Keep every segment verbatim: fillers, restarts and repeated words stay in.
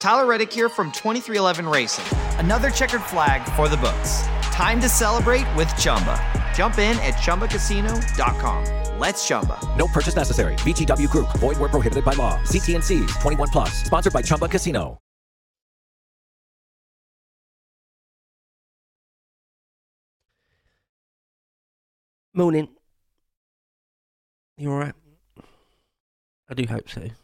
Tyler Reddick here from twenty-three eleven Racing. Another checkered flag for the books. Time to celebrate with Chumba. Jump in at Chumba Casino dot com. Let's Chumba. No purchase necessary. V G W Group. Void where prohibited by law. See T and C's. twenty-one plus. Sponsored by Chumba Casino. Morning. You all right? I do hope so.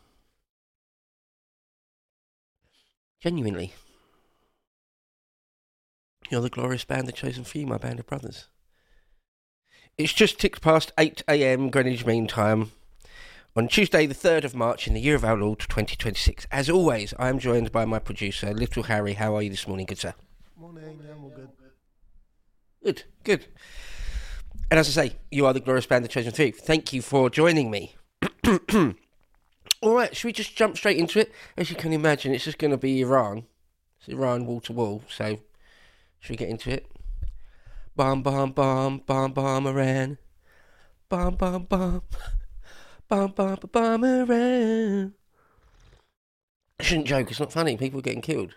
Genuinely. You're the glorious band, the chosen few, my band of brothers. It's just ticked past eight a.m. Greenwich Mean Time on Tuesday the third of March in the year of our Lord twenty twenty-six. As always, I am joined by my producer, Little Harry. How are you this morning, good sir? Morning, yeah, I'm all good. Good, good. And as I say, you are the glorious band, the chosen few. Thank you for joining me. All right, should we just jump straight into it? As you can imagine, it's just going to be Iran. It's Iran wall to wall, so should we get into it? Bomb, bomb, bomb, bomb, bomb, Iran. Bomb, bomb, bomb. Bomb, bomb, bomb, Iran. I shouldn't joke, it's not funny. People are getting killed.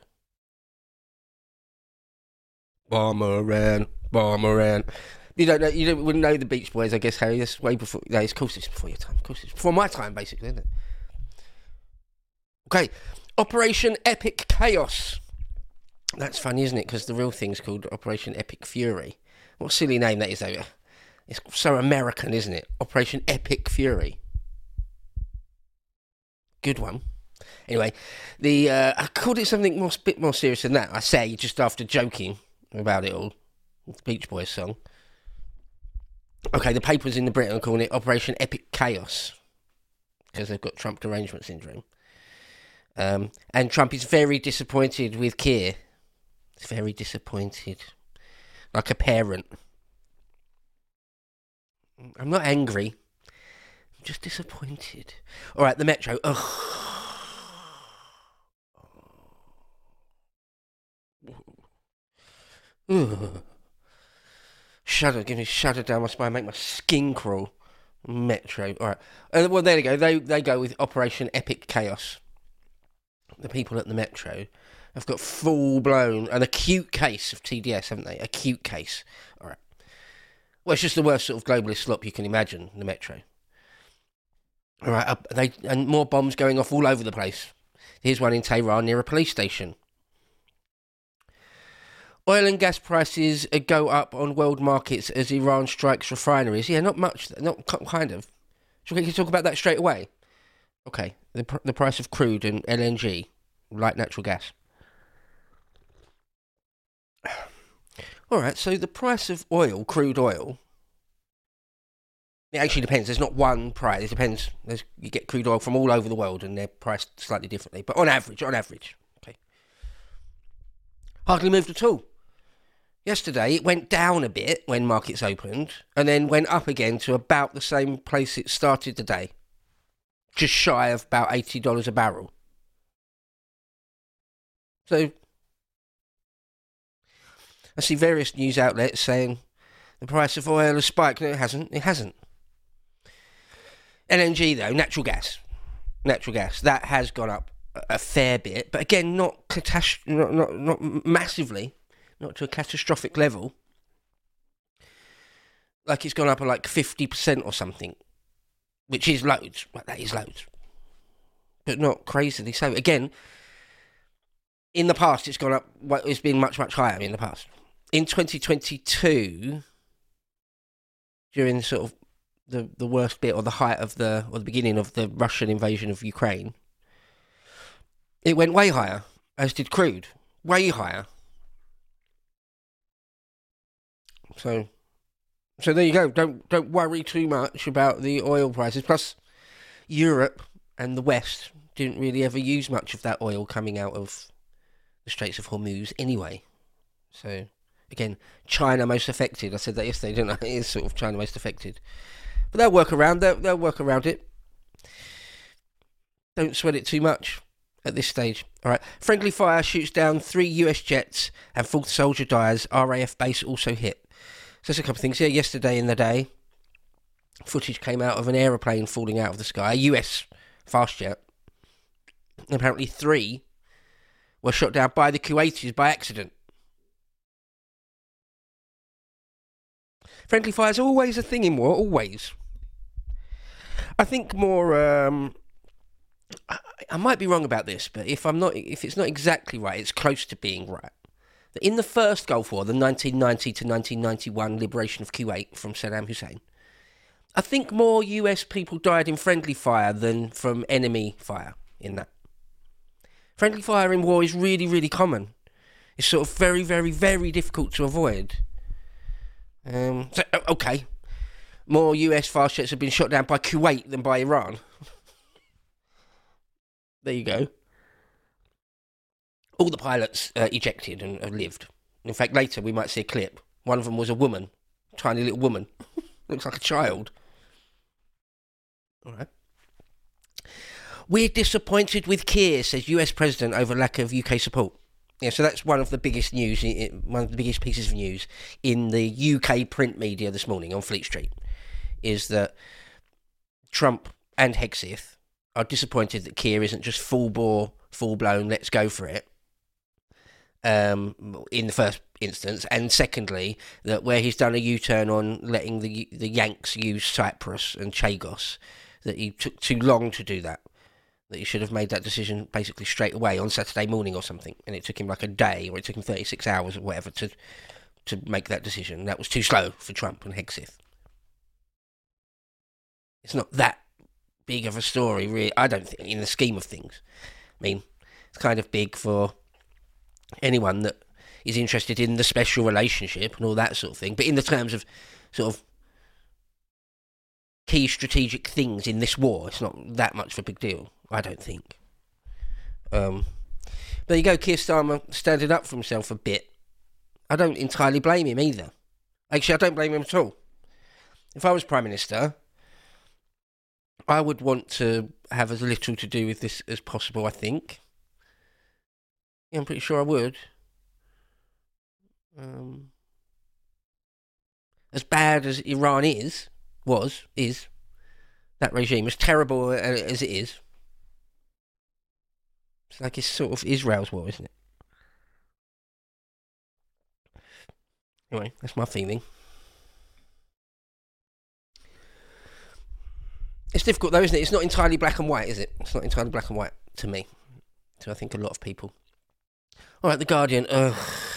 Bomb, Iran. Bomb, Iran. You don't know, you don't, wouldn't know the Beach Boys, I guess, Harry. That's way before, no, of course it's before your time. Of course it's before my time, basically, isn't it? Okay, Operation Epic Chaos. That's funny, isn't it? Because the real thing's called Operation Epic Fury. What a silly name that is, though. It's so American, isn't it? Operation Epic Fury. Good one. Anyway, the uh, I called it something more, bit more serious than that. I say just after joking about it all, the Beach Boys song. Okay, the papers in the Britain are calling it Operation Epic Chaos because they've got Trump derangement syndrome. Um, and Trump is very disappointed with Keir. He's very disappointed. Like a parent. I'm not angry. I'm just disappointed. All right, the Metro. Ugh. Ugh. Shudder, give me a shudder down my spine, make my skin crawl. Metro, all right. Uh, well, there they go. They they go with Operation Epic Chaos. The people at the Metro have got full-blown, an acute case of T D S, haven't they? Acute case. All right. Well, it's just the worst sort of globalist slop you can imagine, the Metro. All right, uh, they and more bombs going off all over the place. Here's one in Tehran near a police station. Oil and gas prices go up on world markets as Iran strikes refineries. Yeah, not much, not kind of. Should we talk about that straight away? Okay, the pr- the price of crude and L N G, light natural gas. All right, so the price of oil, crude oil, it actually depends. There's not one price. It depends. There's, you get crude oil from all over the world and they're priced slightly differently. But on average, on average, okay, hardly moved at all. Yesterday, it went down a bit when markets opened and then went up again to about the same place it started the day. Just shy of about eighty dollars a barrel. So, I see various news outlets saying the price of oil has spiked. No, it hasn't. It hasn't. L N G, though, natural gas. Natural gas. That has gone up a fair bit. But again, not, catast- not, not, not massively. Not to a catastrophic level. Like it's gone up at like fifty percent or something. Which is loads. Well, that is loads. But not crazily so. Again, in the past it's gone up, it's been much, much higher in the past. In twenty twenty-two, during sort of the, the worst bit or the height of the, or the beginning of the Russian invasion of Ukraine, it went way higher, as did crude. Way higher. So, so there you go. Don't don't worry too much about the oil prices. Plus, Europe and the West didn't really ever use much of that oil coming out of the Straits of Hormuz anyway. So, again, China most affected. I said that yesterday, didn't I? It is sort of China most affected. But they'll work around. They'll, they'll work around it. Don't sweat it too much at this stage. All right. Friendly fire shoots down three U S jets and fourth soldier dies. R A F base also hit. So there's a couple of things here. Yesterday in the day, footage came out of an aeroplane falling out of the sky, a U S fast jet. Apparently three were shot down by the Kuwaitis by accident. Friendly fire is always a thing in war, always. I think more. Um, I, I might be wrong about this, but if I'm not, if it's not exactly right, it's close to being right. That in the first Gulf War, the nineteen ninety to nineteen ninety-one liberation of Kuwait from Saddam Hussein, I think more U S people died in friendly fire than from enemy fire in that. Friendly fire in war is really, really common. It's sort of very, very, very difficult to avoid. Um, so, okay, more U S fast jets have been shot down by Kuwait than by Iran. There you go. All the pilots uh, ejected and uh, lived. In fact, later we might see a clip. One of them was a woman, tiny little woman. Looks like a child. All right. We're disappointed with Keir, says U S President, over lack of U K support. Yeah, so that's one of the biggest news, one of the biggest pieces of news in the U K print media this morning on Fleet Street, is that Trump and Hegseth are disappointed that Keir isn't just full bore, full blown, let's go for it, um, in the first instance, and secondly, that where he's done a U-turn on letting the the Yanks use Cyprus and Chagos, that he took too long to do that. That he should have made that decision basically straight away on Saturday morning or something, and it took him like a day, or it took him thirty-six hours or whatever to to make that decision. That was too slow for Trump and Hegseth. It's not that big of a story, really, I don't think, in the scheme of things. I mean, it's kind of big for anyone that is interested in the special relationship and all that sort of thing, but in the terms of sort of key strategic things in this war, it's not that much of a big deal, I don't think. Um, there you go, Keir Starmer standing up for himself a bit. I don't entirely blame him either. Actually, I don't blame him at all. If I was Prime Minister, I would want to have as little to do with this as possible, I think. Yeah, I'm pretty sure I would. Um, as bad as Iran is, was, is, that regime, as terrible as it is, it's like it's sort of Israel's war, isn't it? Anyway, that's my feeling. It's difficult though, isn't it? It's not entirely black and white, is it? It's not entirely black and white to me. To I think a lot of people. Alright, The Guardian. Ugh.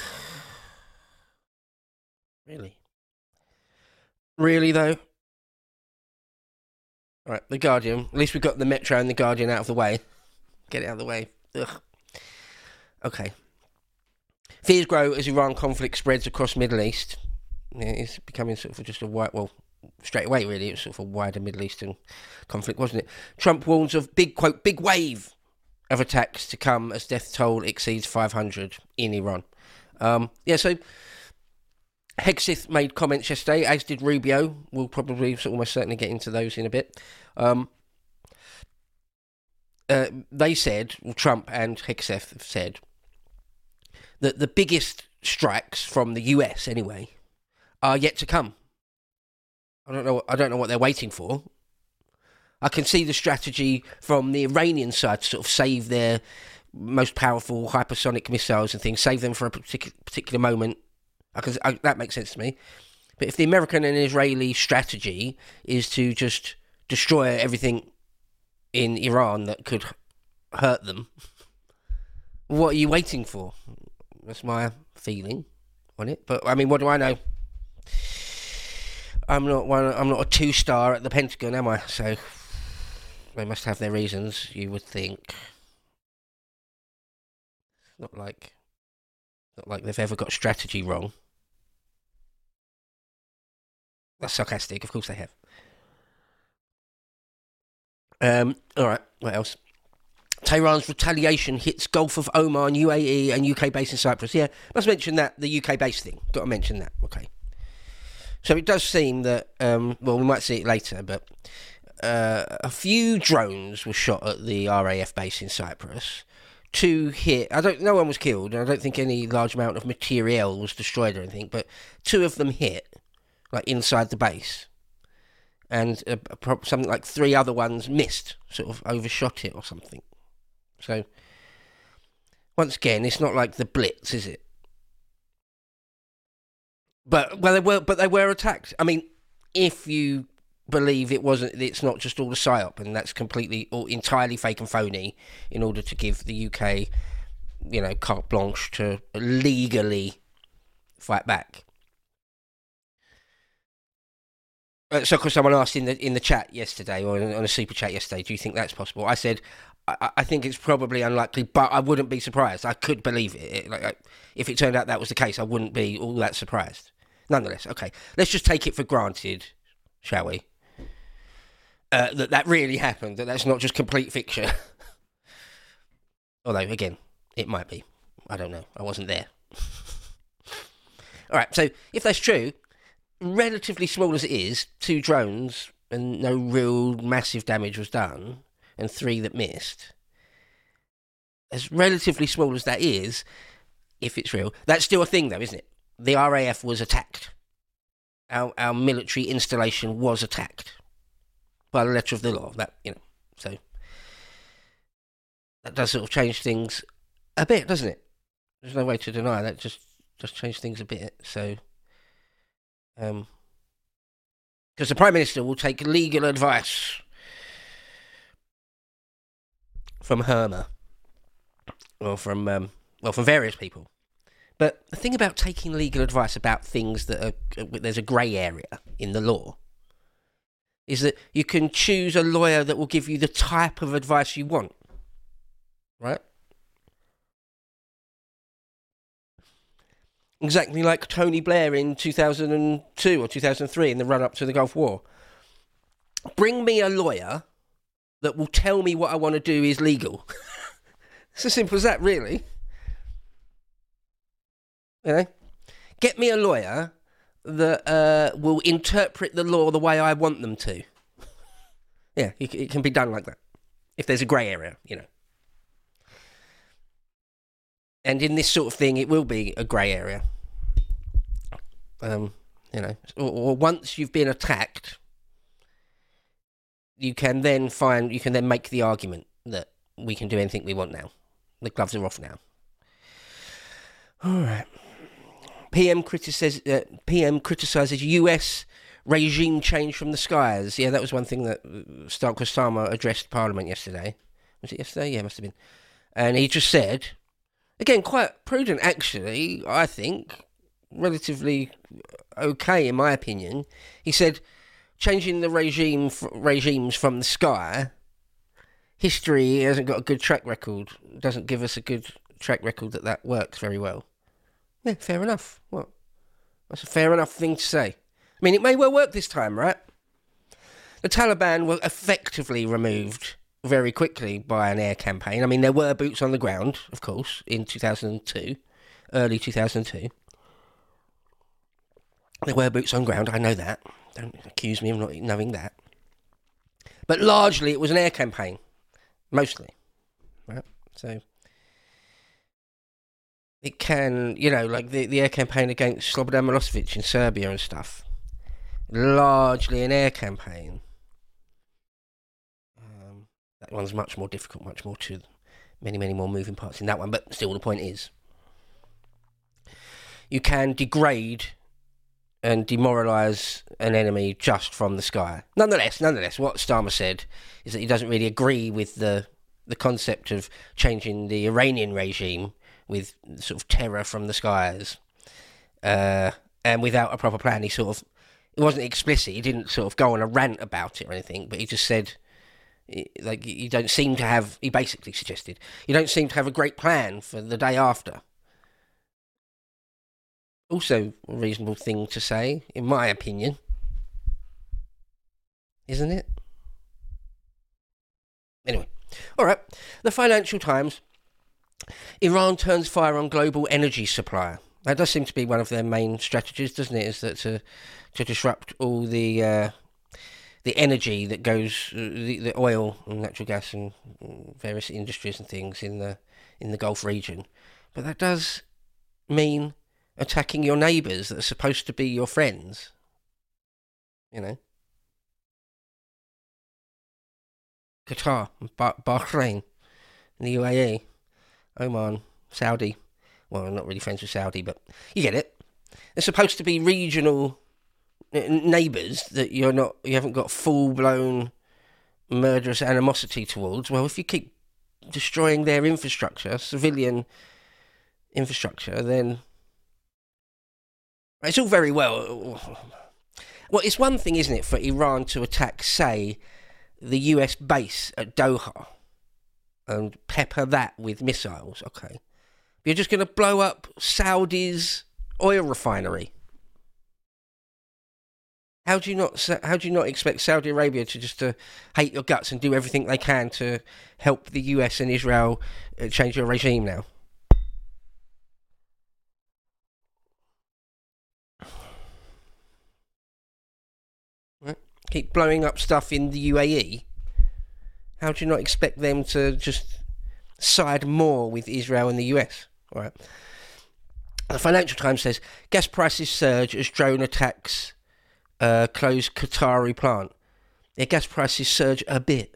Really? Really though? Alright, The Guardian. At least we got the Metro and The Guardian out of the way. Get it out of the way. Ugh. Okay. Fears grow as Iran conflict spreads across Middle East. Yeah, it's becoming sort of just a white, well, straight away really, it was sort of a wider Middle Eastern conflict, wasn't it? Trump warns of big, quote, big wave of attacks to come as death toll exceeds five hundred in Iran. Um, yeah, so Hegseth made comments yesterday, as did Rubio. We'll probably sort of almost certainly get into those in a bit. Um, uh, they said, well, Trump and Hegseth have said, that the biggest strikes from the U S anyway are yet to come. I don't know. I don't know what they're waiting for. I can see the strategy from the Iranian side to sort of save their most powerful hypersonic missiles and things, save them for a particular particular moment. I can, I, that makes sense to me. But if the American and Israeli strategy is to just destroy everything in Iran that could hurt them, what are you waiting for? That's my feeling on it. But I mean, what do I know? I'm not one. I'm not a two-star at the Pentagon, am I? So they must have their reasons. You would think. Not like, not like they've ever got strategy wrong. That's sarcastic. Of course they have. Um. All right. What else? Tehran's retaliation hits Gulf of Oman, U A E, and U K base in Cyprus. Yeah, must mention that, the U K base thing. Got to mention that. Okay. So it does seem that, um, well, we might see it later, but uh, a few drones were shot at the R A F base in Cyprus. Two hit. I don't. No one was killed, and I don't think any large amount of materiel was destroyed or anything. But two of them hit, like inside the base, and uh, something like three other ones missed, sort of overshot it or something. So once again, it's not like the Blitz, is it? But well, they were, but they were attacked. I mean, if you believe it wasn't, it's not just all a psyop, and that's completely, or entirely fake and phony, in order to give the U K, you know, carte blanche to legally fight back. Uh, so, of course, someone asked in the in the chat yesterday, or on a super chat yesterday, do you think that's possible? I said, I, I think it's probably unlikely, but I wouldn't be surprised. I could believe it. it like, I, if it turned out that was the case, I wouldn't be all that surprised. Nonetheless, okay, let's just take it for granted, shall we? Uh, that that really happened, that that's not just complete fiction. Although, again, it might be. I don't know. I wasn't there. All right, so if that's true, relatively small as it is, two drones and no real massive damage was done, and three that missed, as relatively small as that is, if it's real, that's still a thing though, isn't it? The R A F was attacked. Our our military installation was attacked by the letter of the law. That, you know, so that does sort of change things a bit, doesn't it? There's no way to deny that. Just just change things a bit. So, um, because the Prime Minister will take legal advice from Herma, or from um, well, from various people. But the thing about taking legal advice about things that are, there's a grey area in the law, is that you can choose a lawyer that will give you the type of advice you want, right? Exactly like Tony Blair in two thousand two or two thousand three in the run-up to the Gulf War. Bring me a lawyer that will tell me what I want to do is legal. It's as simple as that, really. You know, get me a lawyer that uh, will interpret the law the way I want them to. Yeah, it, it can be done like that. If there's a grey area, you know. And in this sort of thing, it will be a grey area. Um, you know, or, or once you've been attacked, you can then find, you can then make the argument that we can do anything we want now. The gloves are off now. All right. P M criticizes uh, P M criticizes U S regime change from the skies. Yeah, that was one thing that Stark Starmer addressed Parliament yesterday. Was it yesterday? Yeah, it must have been. And he just said, again, quite prudent actually, I think, relatively okay in my opinion. He said, changing the regime f- regimes from the sky, history hasn't got a good track record. Doesn't give us a good track record that that works very well. Yeah, fair enough. What? That's a fair enough thing to say. I mean, it may well work this time, right? The Taliban were effectively removed very quickly by an air campaign. I mean, there were boots on the ground, of course, in two thousand two, early two thousand two. There were boots on ground, I know that. Don't accuse me of not knowing that. But largely it was an air campaign. Mostly. Right? So it can, you know, like the, the air campaign against Slobodan Milosevic in Serbia and stuff. Largely an air campaign. Um, that one's much more difficult, much more to many, many more moving parts in that one. But still, the point is, you can degrade and demoralise an enemy just from the sky. Nonetheless, nonetheless, what Starmer said is that he doesn't really agree with the the concept of changing the Iranian regime with sort of terror from the skies, uh, and without a proper plan. He sort of, it wasn't explicit, he didn't sort of go on a rant about it or anything, but he just said, like, you don't seem to have, he basically suggested, you don't seem to have a great plan for the day after. Also a reasonable thing to say, in my opinion. Isn't it? Anyway. Alright. The Financial Times. Iran turns fire on global energy supply. That does seem to be one of their main strategies, doesn't it? Is that to, to disrupt all the uh, the energy that goes, uh, the, the oil and natural gas and various industries and things in the in the Gulf region. But that does mean attacking your neighbours that are supposed to be your friends. You know. Qatar, bah- Bahrain, the U A E, Oman, Saudi. Well, I'm not really friends with Saudi, but you get it. They're supposed to be regional neighbours that you're not, you haven't got full-blown murderous animosity towards. Well, if you keep destroying their infrastructure, civilian infrastructure, then it's all very well. Well, it's one thing, isn't it, for Iran to attack, say, the U S base at Doha and pepper that with missiles, okay. You're just going to blow up Saudi's oil refinery. How do you not? How do you not expect Saudi Arabia to just to hate your guts and do everything they can to help the U S and Israel uh, change their regime now? Right. Keep blowing up stuff in the U A E. How do you not expect them to just side more with Israel and the U S? All right. The Financial Times says gas prices surge as drone attacks uh, close Qatari plant. Yeah, gas prices surge a bit.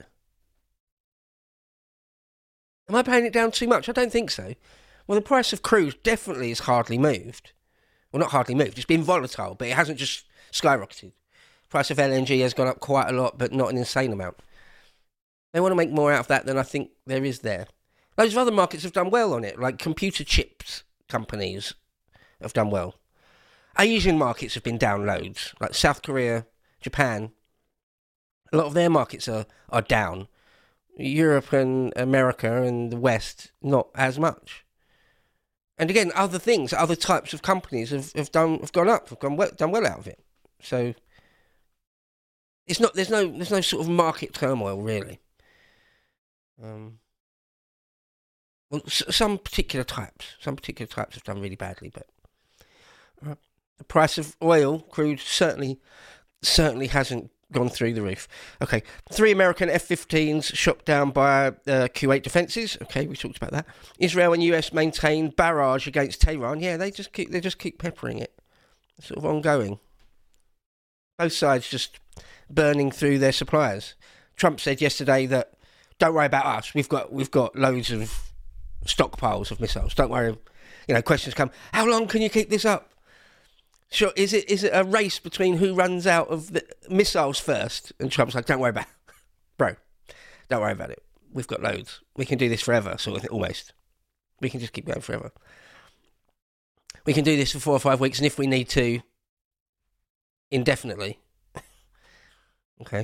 Am I paying it down too much? I don't think so. Well, the price of crude definitely has hardly moved. Well, not hardly moved. It's been volatile, but it hasn't just skyrocketed. Price of L N G has gone up quite a lot, but not an insane amount. They want to make more out of that than I think there is there. Loads of other markets have done well on it, like computer chips companies have done well. Asian markets have been down loads, like South Korea, Japan. A lot of their markets are, are down. Europe and America and the West, not as much. And again, other things, other types of companies have, have done have gone up, have gone well, done well out of it. So it's not there's no there's no sort of market turmoil really. Um, well, s- some particular types, some particular types have done really badly, but uh, the price of oil, crude, certainly, certainly hasn't gone through the roof. Okay, three American F fifteens shot down by uh, Kuwait defences. Okay, we talked about that. Israel and U S maintain barrage against Tehran. Yeah, they just keep they just keep peppering it, sort of ongoing. Both sides just burning through their suppliers. Trump said yesterday that, don't worry about us. We've got we've got loads of stockpiles of missiles. Don't worry. You know, questions come. How long can you keep this up? Sure. Is it is it a race between who runs out of the missiles first? And Trump's like, don't worry about it. Bro, don't worry about it. We've got loads. We can do this forever, sort of thing, almost. We can just keep going forever. We can do this for four or five weeks, and if we need to, indefinitely. Okay.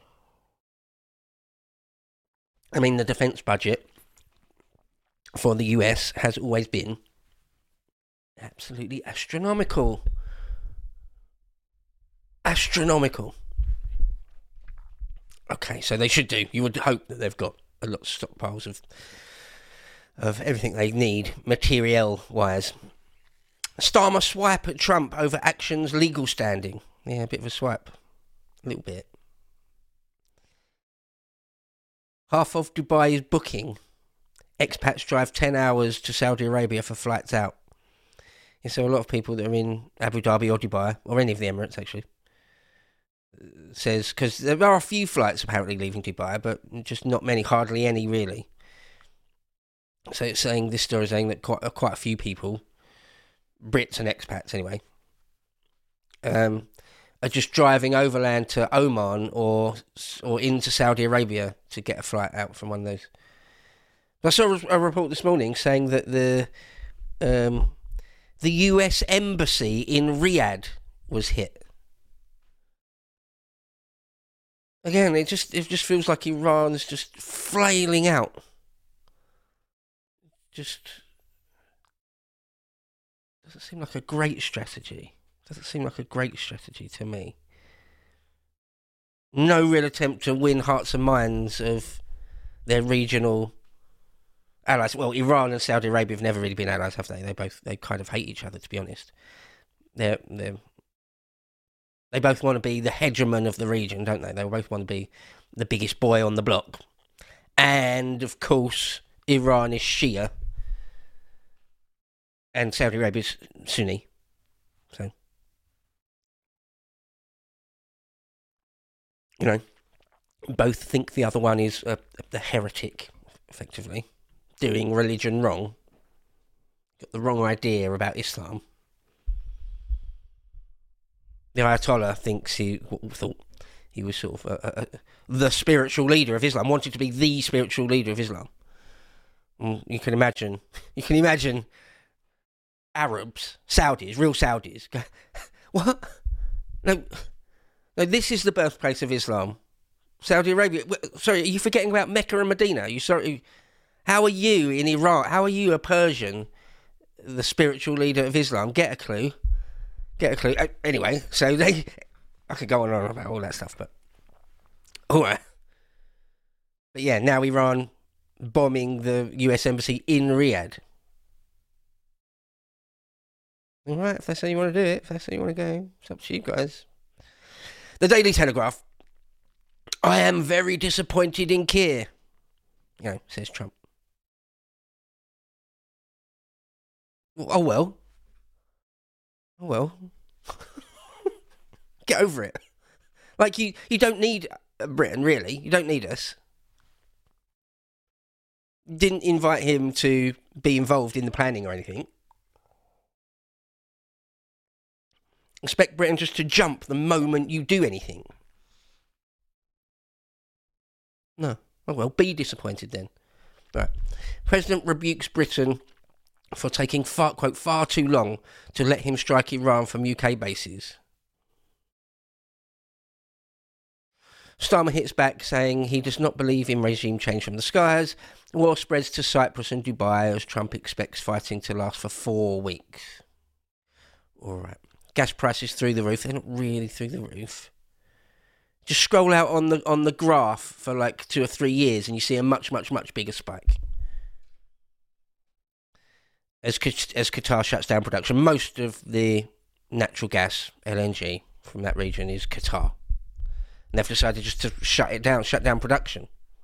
I mean, the defence budget for the U S has always been absolutely astronomical. Astronomical. Okay, so they should do. You would hope that they've got a lot of stockpiles of of everything they need, materiel-wise. Starmer swipe at Trump over actions legal standing. Yeah, a bit of a swipe. A little bit. Half of Dubai is booking. Expats drive ten hours to Saudi Arabia for flights out. Yeah, so a lot of people that are in Abu Dhabi or Dubai, or any of the Emirates actually, says, because there are a few flights apparently leaving Dubai, but just not many, hardly any really. So it's saying, this story is saying that quite, quite a few people, Brits and expats anyway, um, are just driving overland to Oman or or into Saudi Arabia to get a flight out from one of those. I saw a report this morning saying that the um, the U S embassy in Riyadh was hit. Again, it just it just feels like Iran's just flailing out. Just doesn't seem like a great strategy. Doesn't seem like a great strategy to me. No real attempt to win hearts and minds of their regional allies. Well, Iran and Saudi Arabia have never really been allies, have they? They both they kind of hate each other, to be honest. They're they they both want to be the hegemon of the region, don't they? They both want to be the biggest boy on the block. And of course, Iran is Shia, and Saudi Arabia is Sunni. So, you know, both think the other one is a, a, the heretic, effectively, doing religion wrong. got the wrong idea about Islam. The Ayatollah thinks he thought he was sort of a, a, a, the spiritual leader of Islam, wanted to be the spiritual leader of Islam. And you can imagine, you can imagine Arabs, Saudis, real Saudis, go, what? No, no, this is the birthplace of Islam. Saudi Arabia. Sorry, are you forgetting about Mecca and Medina? Are you sorry? How are you in Iraq? How are you a Persian, the spiritual leader of Islam? Get a clue. Get a clue. Uh, anyway, so they... I could go on and on about all that stuff, but... Alright. But yeah, now Iran bombing the U S Embassy in Riyadh. Alright, if that's how you want to do it, if that's how you want to go, it's up to you guys. The Daily Telegraph. I am very disappointed in Keir. You know, says Trump. Oh well. Oh well. Get over it. Like, you, you don't need Britain, really. You don't need us. Didn't invite him to be involved in the planning or anything. Expect Britain just to jump the moment you do anything. No. Oh well, be disappointed then. Right. President rebukes Britain for taking far, quote, far too long to let him strike Iran from U K bases. Starmer hits back, saying he does not believe in regime change from the skies. War spreads to Cyprus and Dubai as Trump expects fighting to last for four weeks. All right. Gas prices through the roof. They're not really through the roof. Just scroll out on the on the graph for like two or three years and you see a much, much, much bigger spike. As, as Qatar shuts down production, most of the natural gas, L N G, from that region is Qatar. And they've decided just to shut it down, shut down production.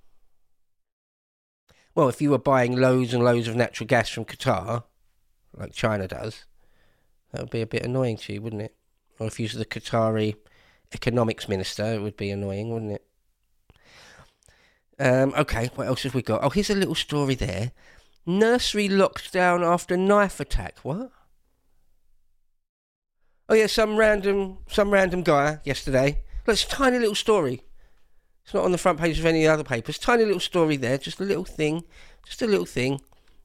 Well, if you were buying loads and loads of natural gas from Qatar, like China does, that would be a bit annoying to you, wouldn't it? Or if you were the Qatari economics minister, it would be annoying, wouldn't it? Um, okay, what else have we got? Oh, here's a little story there. Nursery locked down after knife attack. What? Oh yeah, some random, some random guy yesterday. Look, it's a tiny little story. It's not on the front page of any other papers. Tiny little story there, just a little thing, just a little thing.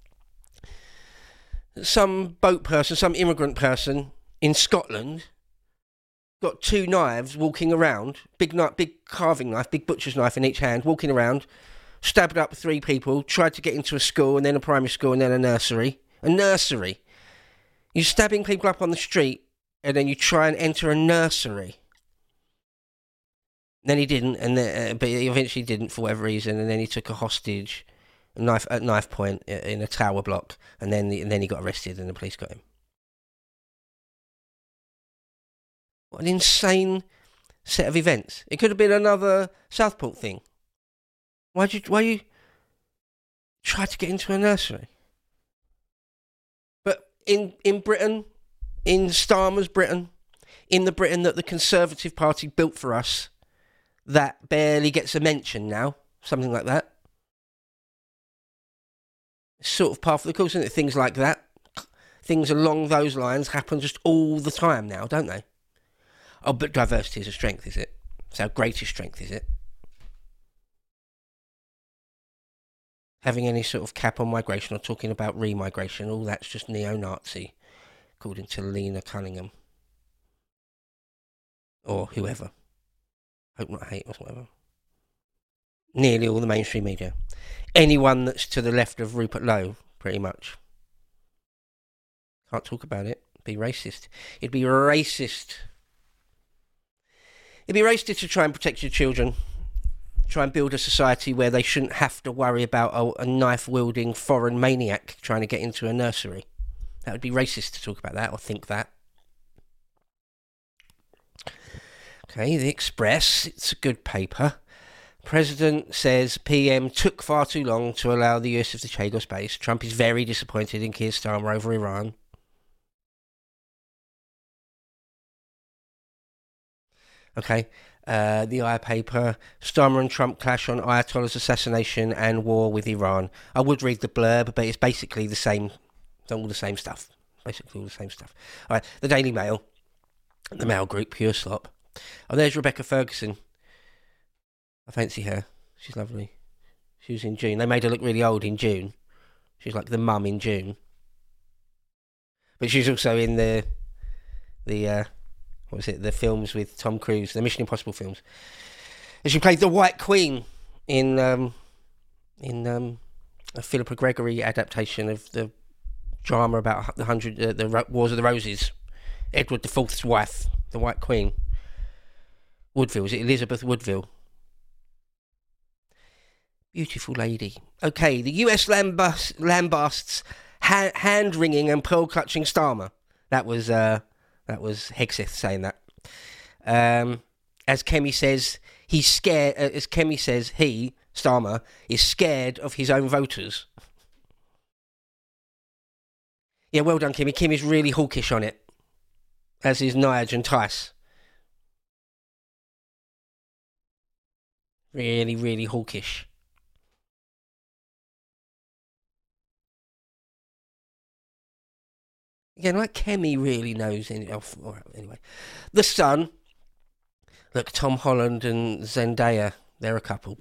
Some boat person, some immigrant person in Scotland got two knives walking around, big knife, big carving knife, big butcher's knife in each hand, walking around, stabbed up three people, tried to get into a school and then a primary school and then a nursery. A nursery. You're stabbing people up on the street and then you try and enter a nursery. Then he didn't, and then, uh, but he eventually didn't for whatever reason, and then he took a hostage, a knife at knife point in a tower block, and then and then he got arrested, and the police got him. What an insane set of events! It could have been another Southport thing. Why'd you why you try to get into a nursery? But in in Britain, in Starmer's Britain, in the Britain that the Conservative Party built for us, that barely gets a mention now, something like that. It's sort of par for the course, isn't it? Things like that, things along those lines happen just all the time now, don't they? Oh, but diversity is a strength, is it? It's our greatest strength, is it? Having any sort of cap on migration or talking about remigration, all that's just neo-Nazi, according to Lena Cunningham. Or whoever. Hope not hate or whatever. Nearly all the mainstream media. Anyone that's to the left of Rupert Lowe, pretty much. Can't talk about it. Be racist. It'd be racist. It'd be racist to try and protect your children. Try and build a society where they shouldn't have to worry about a, a knife-wielding foreign maniac trying to get into a nursery. That would be racist to talk about that or think that. Okay, The Express, it's a good paper. President says P M took far too long to allow the use of the Chagos base. Trump is very disappointed in Keir Starmer over Iran. Okay, uh, the I paper, Starmer and Trump clash on Ayatollah's assassination and war with Iran. I would read the blurb, but it's basically the same All the same stuff. Basically all the same stuff. All right, the Daily Mail, the Mail Group, pure slop. Oh, there's Rebecca Ferguson. I fancy her. She's lovely. She was in June. They made her look really old in June. She's like the mum in June. But she's also in the, the uh, what was it, the films with Tom Cruise, the Mission Impossible films. And she played the White Queen in um, in um, a Philippa Gregory adaptation of the drama about the hundred, uh, the Wars of the Roses. Edward the Fourth's wife, the White Queen. Woodville, is it Elizabeth Woodville? Beautiful lady. Okay, the U S lambast, lambasts ha- hand-wringing and pearl-clutching Starmer. That was uh, that was Hegseth saying that. Um, as Kemi says, he's scared. Uh, as Kemi says, he Starmer is scared of his own voters. Yeah, well done, Kimmy. Kimmy's really hawkish on it, as is Nige and Tice. Really, really hawkish. Again, like Kemi really knows. Any, oh, all right, anyway, The Sun. Look, Tom Holland and Zendaya, they're a couple.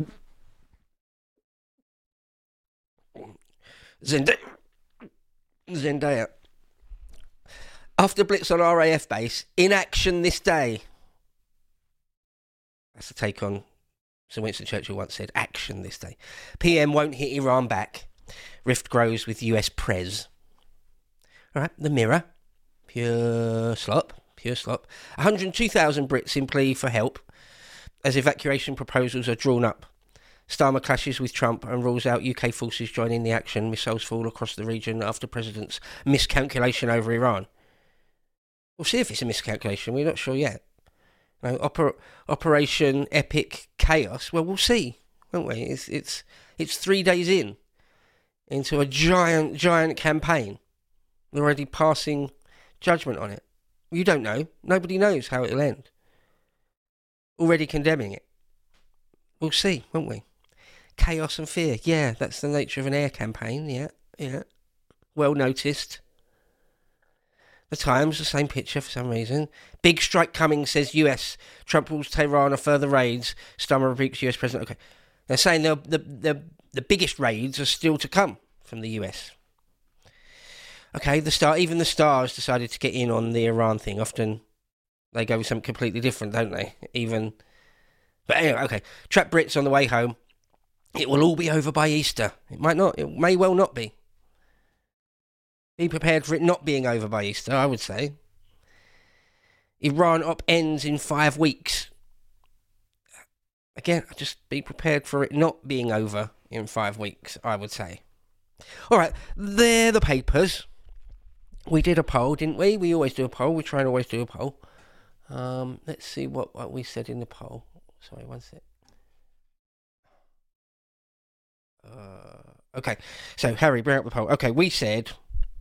Zendaya. Zendaya. After blitz on R A F base, in action this day. That's a take on Sir Winston Churchill once said, action this day. P M won't hit Iran back. Rift grows with U S Prez. All right, The Mirror. Pure slop. Pure slop. one hundred two thousand Brits in plea for help as evacuation proposals are drawn up. Starmer clashes with Trump and rules out U K forces joining the action. Missiles fall across the region after President's miscalculation over Iran. We'll see if it's a miscalculation. We're not sure yet. No, oper- Operation Epic Chaos. Well, we'll see, won't we? It's it's it's three days in into a giant, giant campaign. We're already passing judgment on it. You don't know. Nobody knows how it'll end. Already condemning it. We'll see, won't we? Chaos and fear. Yeah, that's the nature of an air campaign. Yeah, yeah. Well noticed. The Times, the same picture for some reason. Big strike coming, says U S. Trump rules Tehran of further raids. Starmer rebukes U S President. Okay. They're saying the, the, the, the biggest raids are still to come from the U S. Okay, the Star, even the Star has decided to get in on the Iran thing. Often they go with something completely different, don't they? Even, but anyway, okay. Trap Brits on the way home. It will all be over by Easter. It might not. It may well not be. Be prepared for it not being over by Easter, I would say. Iran op ends in five weeks. Again, just be prepared for it not being over in five weeks, I would say. All right, they're the papers. We did a poll, didn't we? We always do a poll. We try and always do a poll. Um, let's see what, what we said in the poll. Sorry, one sec. Uh, okay, so Harry, bring up the poll. Okay, we said,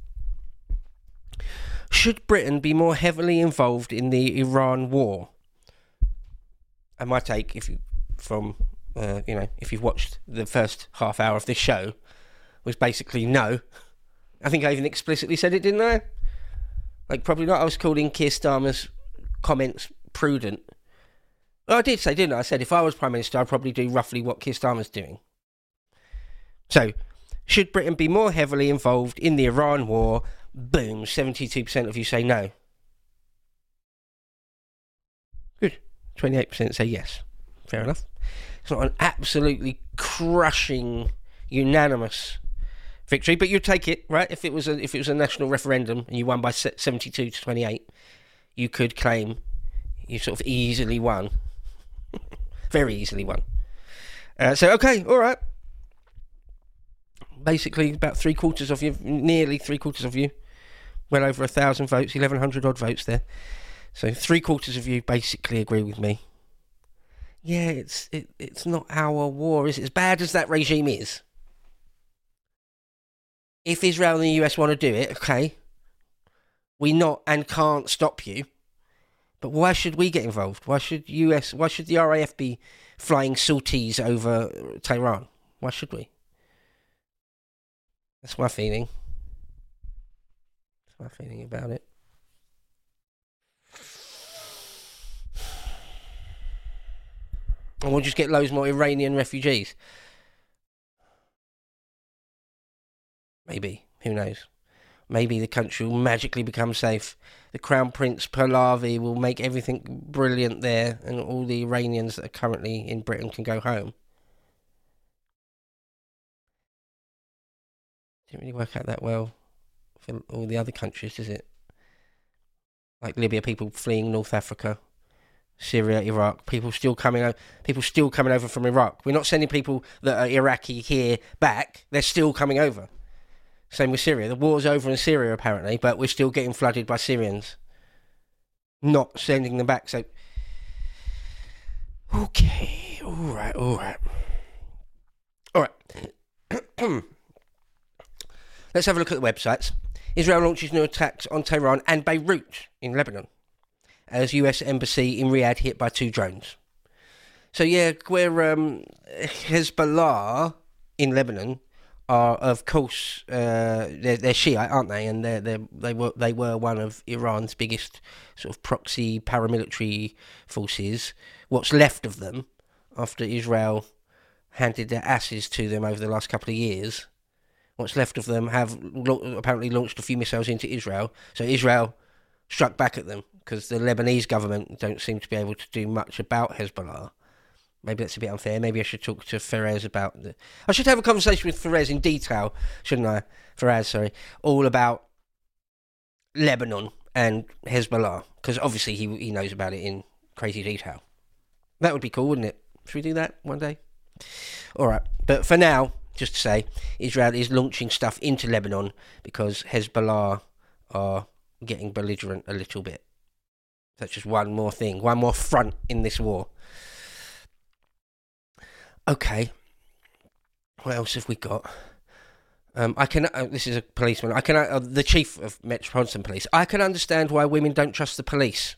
should Britain be more heavily involved in the Iran war? And my take, if you from uh, you know, if you've watched the first half hour of this show, was basically no. I think I even explicitly said it, didn't I? Like, probably not. I was calling Keir Starmer's comments prudent. Well, I did say, didn't I? I said if I was Prime Minister, I'd probably do roughly what Keir Starmer's doing. So, should Britain be more heavily involved in the Iran war? Boom, seventy-two percent of you say no. Good. twenty-eight percent say yes. Fair enough. It's not an absolutely crushing, unanimous victory, but you'd take it, right? If it was a if it was a national referendum and you won by seventy-two to twenty-eight, you could claim you sort of easily won. Very easily won. Uh, so, okay, all right. Basically, about three quarters of you, nearly three quarters of you, well over a thousand votes, eleven hundred odd votes there. So three quarters of you basically agree with me. Yeah, it's it, it's not our war, is it? As bad as that regime is. If Israel and the U S want to do it, okay, we not and can't stop you. But why should we get involved? Why should U S? Why should the R A F be flying sorties over Tehran? Why should we? That's my feeling. That's my feeling about it. And we'll just get loads more Iranian refugees. Maybe. Who knows? Maybe the country will magically become safe. The Crown Prince Pahlavi will make everything brilliant there, and all the Iranians that are currently in Britain can go home. Didn't really work out that well for all the other countries, does it? Like Libya, people fleeing North Africa, Syria, Iraq, people still coming over, people still coming over from Iraq. We're not sending people that are Iraqi here back. They're still coming over. Same with Syria. The war's over in Syria, apparently, but we're still getting flooded by Syrians. Not sending them back, so... Okay, alright, alright. Alright. Let's have a look at the websites. Israel launches new attacks on Tehran and Beirut in Lebanon, as U S Embassy in Riyadh hit by two drones. So yeah, where um, Hezbollah in Lebanon... are, of course, uh, they're, they're Shiite, aren't they? And they're, they're, they were they were one of Iran's biggest sort of proxy paramilitary forces. What's left of them, after Israel handed their asses to them over the last couple of years, what's left of them have lo- apparently launched a few missiles into Israel. So Israel struck back at them, because the Lebanese government don't seem to be able to do much about Hezbollah. Maybe that's a bit unfair. Maybe I should talk to Faraz about... The... I should have a conversation with Faraz in detail, shouldn't I? Faraz, sorry. All about Lebanon and Hezbollah. Because obviously he he knows about it in crazy detail. That would be cool, wouldn't it? Should we do that one day? All right. But for now, just to say, Israel is launching stuff into Lebanon because Hezbollah are getting belligerent a little bit. That's just one more thing. One more front in this war. Okay, what else have we got? Um, I can. Uh, this is a policeman. I can. Uh, the chief of Metropolitan Police. I can understand why women don't trust the police,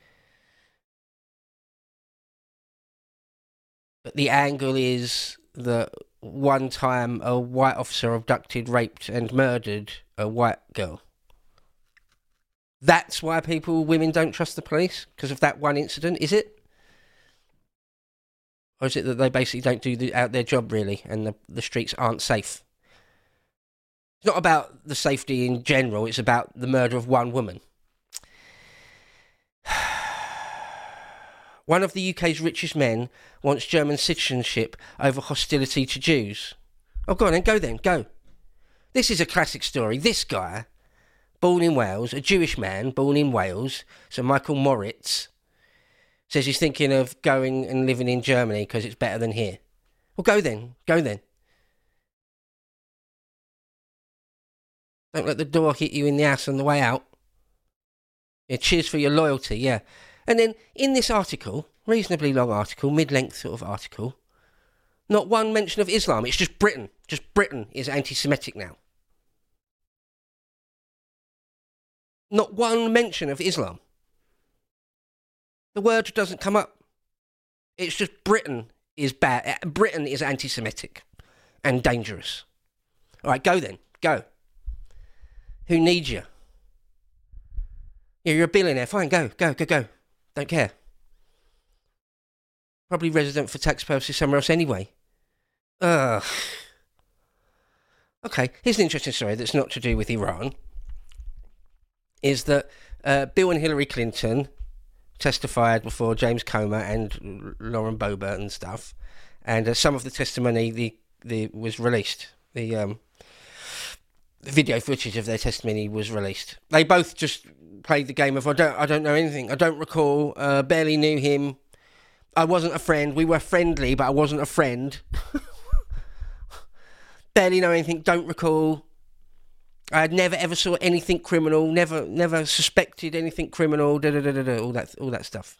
but the angle is that one time a white officer abducted, raped, and murdered a white girl. That's why people, women, don't trust the police, because of that one incident. Is it? Or is it that they basically don't do the, out their job, really, and the, the streets aren't safe? It's not about the safety in general, it's about the murder of one woman. One of the U K's richest men wants German citizenship over hostility to Jews. Oh, go on then, go then, go. This is a classic story. This guy, born in Wales, a Jewish man, born in Wales, Sir Michael Moritz, says he's thinking of going and living in Germany because it's better than here. Well, go then. Go then. Don't let the door hit you in the ass on the way out. Yeah, cheers for your loyalty, yeah. And then in this article, reasonably long article, mid-length sort of article, not one mention of Islam. It's just Britain. Just Britain is anti-Semitic now. Not one mention of Islam. The word doesn't come up. It's just Britain is bad. Britain is anti-Semitic and dangerous. All right, go then. Go. Who needs you? Yeah, you're a billionaire. Fine, go, go, go, go. Don't care. Probably resident for tax purposes somewhere else anyway. Ugh. Okay, here's an interesting story that's not to do with Iran. Is that uh, Bill and Hillary Clinton testified before James Comer and Lauren Boebert and stuff, and uh, some of the testimony the, the was released. The um, video footage of their testimony was released. They both just played the game of I don't I don't know anything. I don't recall. Uh, barely knew him. I wasn't a friend. We were friendly, but I wasn't a friend. Barely know anything. Don't recall. I had never ever saw anything criminal. Never never suspected anything criminal. Da da da da da. All that all that stuff.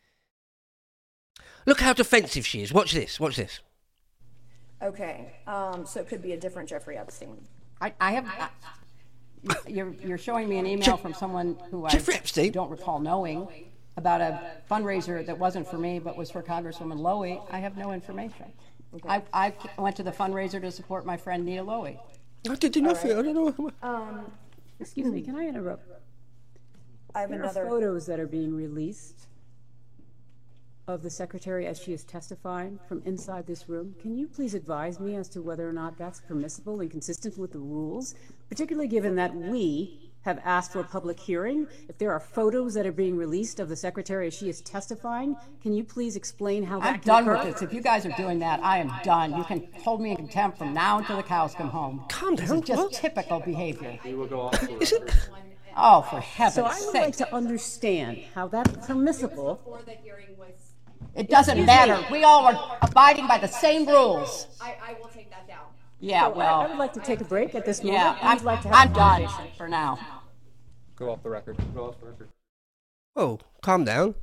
Look how defensive she is. Watch this. Watch this. Okay, um, so it could be a different Jeffrey Epstein. I, I have. I, you're you're showing me an email Je- from someone who Jeffrey I Epstein? don't recall knowing about a fundraiser that wasn't for me but was for Congresswoman Lowy. I have no information. Okay. I I went to the fundraiser to support my friend Nia Lowy. I did nothing. Right. I don't know. Um, Excuse me, can I interrupt? I have There are another. photos that are being released of the secretary as she is testifying from inside this room. Can you please advise me as to whether or not that's permissible and consistent with the rules, particularly given that we have asked for a public hearing? If there are photos that are being released of the secretary as she is testifying, can you please explain how that I'm can done occur? with this. If you guys are doing that, I am done. You can hold me in contempt from now until the cows come home. Calm This down, is just what? typical behavior. Is it? Oh, for heaven's So I would like sake. to understand how that's permissible. It doesn't matter. We all are abiding by the same rules. I, I will take that down. Yeah, I would well, like to take a break at this moment. yeah, I would I'm, like to have I'm a done conversation. for now. Go off the record. Go off the record. Oh, calm down.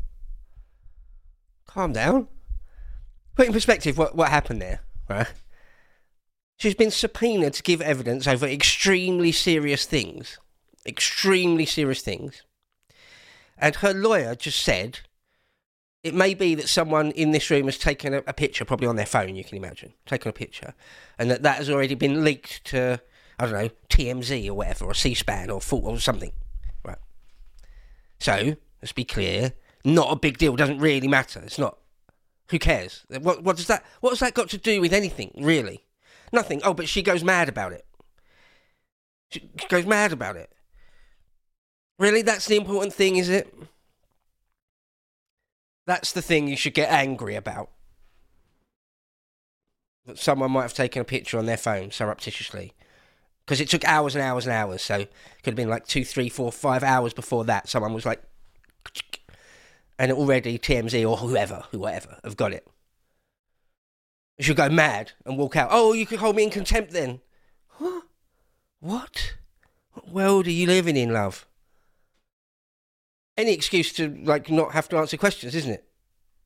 Calm down. Put in perspective what, what happened there, right? She's been subpoenaed to give evidence over extremely serious things. Extremely serious things. And her lawyer just said, it may be that someone in this room has taken a, a picture, probably on their phone, you can imagine, taken a picture, and that that has already been leaked to, I don't know, T M Z or whatever, or C-SPAN or, or something. Right. So, let's be clear, not a big deal, doesn't really matter. It's not. Who cares? What, what does that, what has that got to do with anything, really? Nothing. Oh, but she goes mad about it. She goes mad about it. Really? That's the important thing, is it? That's the thing you should get angry about. That someone might have taken a picture on their phone surreptitiously. Because it took hours and hours and hours, so it could have been like two, three, four, five hours before that. Someone was like... And already T M Z or whoever, whoever, have got it. You should go mad and walk out. Oh, you could hold me in contempt then. What? What? What world are you living in, love? Any excuse to, like, not have to answer questions, isn't it?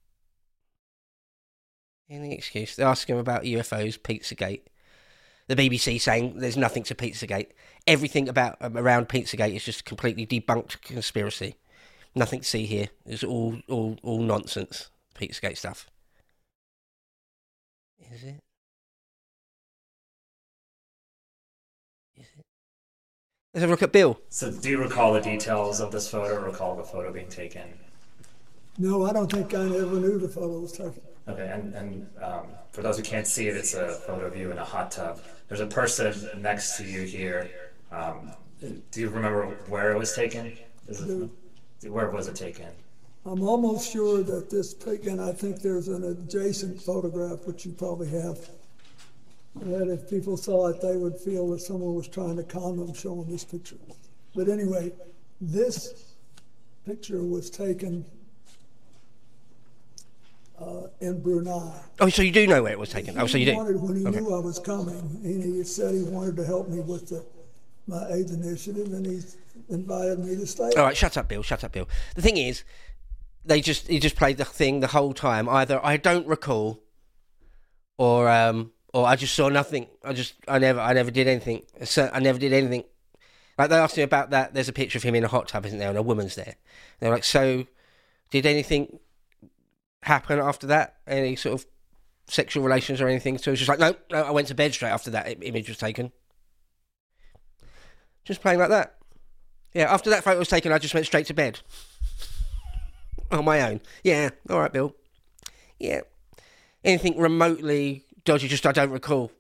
Any excuse. They ask him about U F Os, Pizzagate. The B B C saying there's nothing to Pizzagate. Everything about um, around Pizzagate is just completely debunked conspiracy. Nothing to see here. It's all, all, all nonsense. Pizzagate stuff. Is it? Is it? Let's have a look at Bill. So do you recall the details of this photo or recall the photo being taken? No, I don't think I ever knew the photo was taken. Okay, and, and um, for those who can't see it, it's a photo of you in a hot tub. There's a person next to you here. Um, do you remember where it was taken? Is it, where was it taken? I'm almost sure that this taken, I think there's an adjacent photograph, which you probably have, that if people saw it, they would feel that someone was trying to con them showing this picture. But anyway, this picture was taken uh, in Brunei. Oh, so you do know where it was taken? Oh, so you do? Wanted, when he Okay. knew I was coming, he, he said he wanted to help me with the, my AIDS initiative, and he invited me to stay. All right, shut up, Bill. Shut up, Bill. The thing is, they just he just played the thing the whole time. Either I don't recall, or um, or I just saw nothing. I just I never I never did anything. So I never did anything. Like they asked me about that. There's a picture of him in a hot tub, isn't there? And a woman's there. They're like, so did anything happen after that? Any sort of sexual relations or anything? So it's just like, no, no. I went to bed straight after that i- image was taken. Just playing like that. Yeah, after that photo was taken, I just went straight to bed. On my own. Yeah, all right, Bill. Yeah. Anything remotely dodgy, just I don't recall.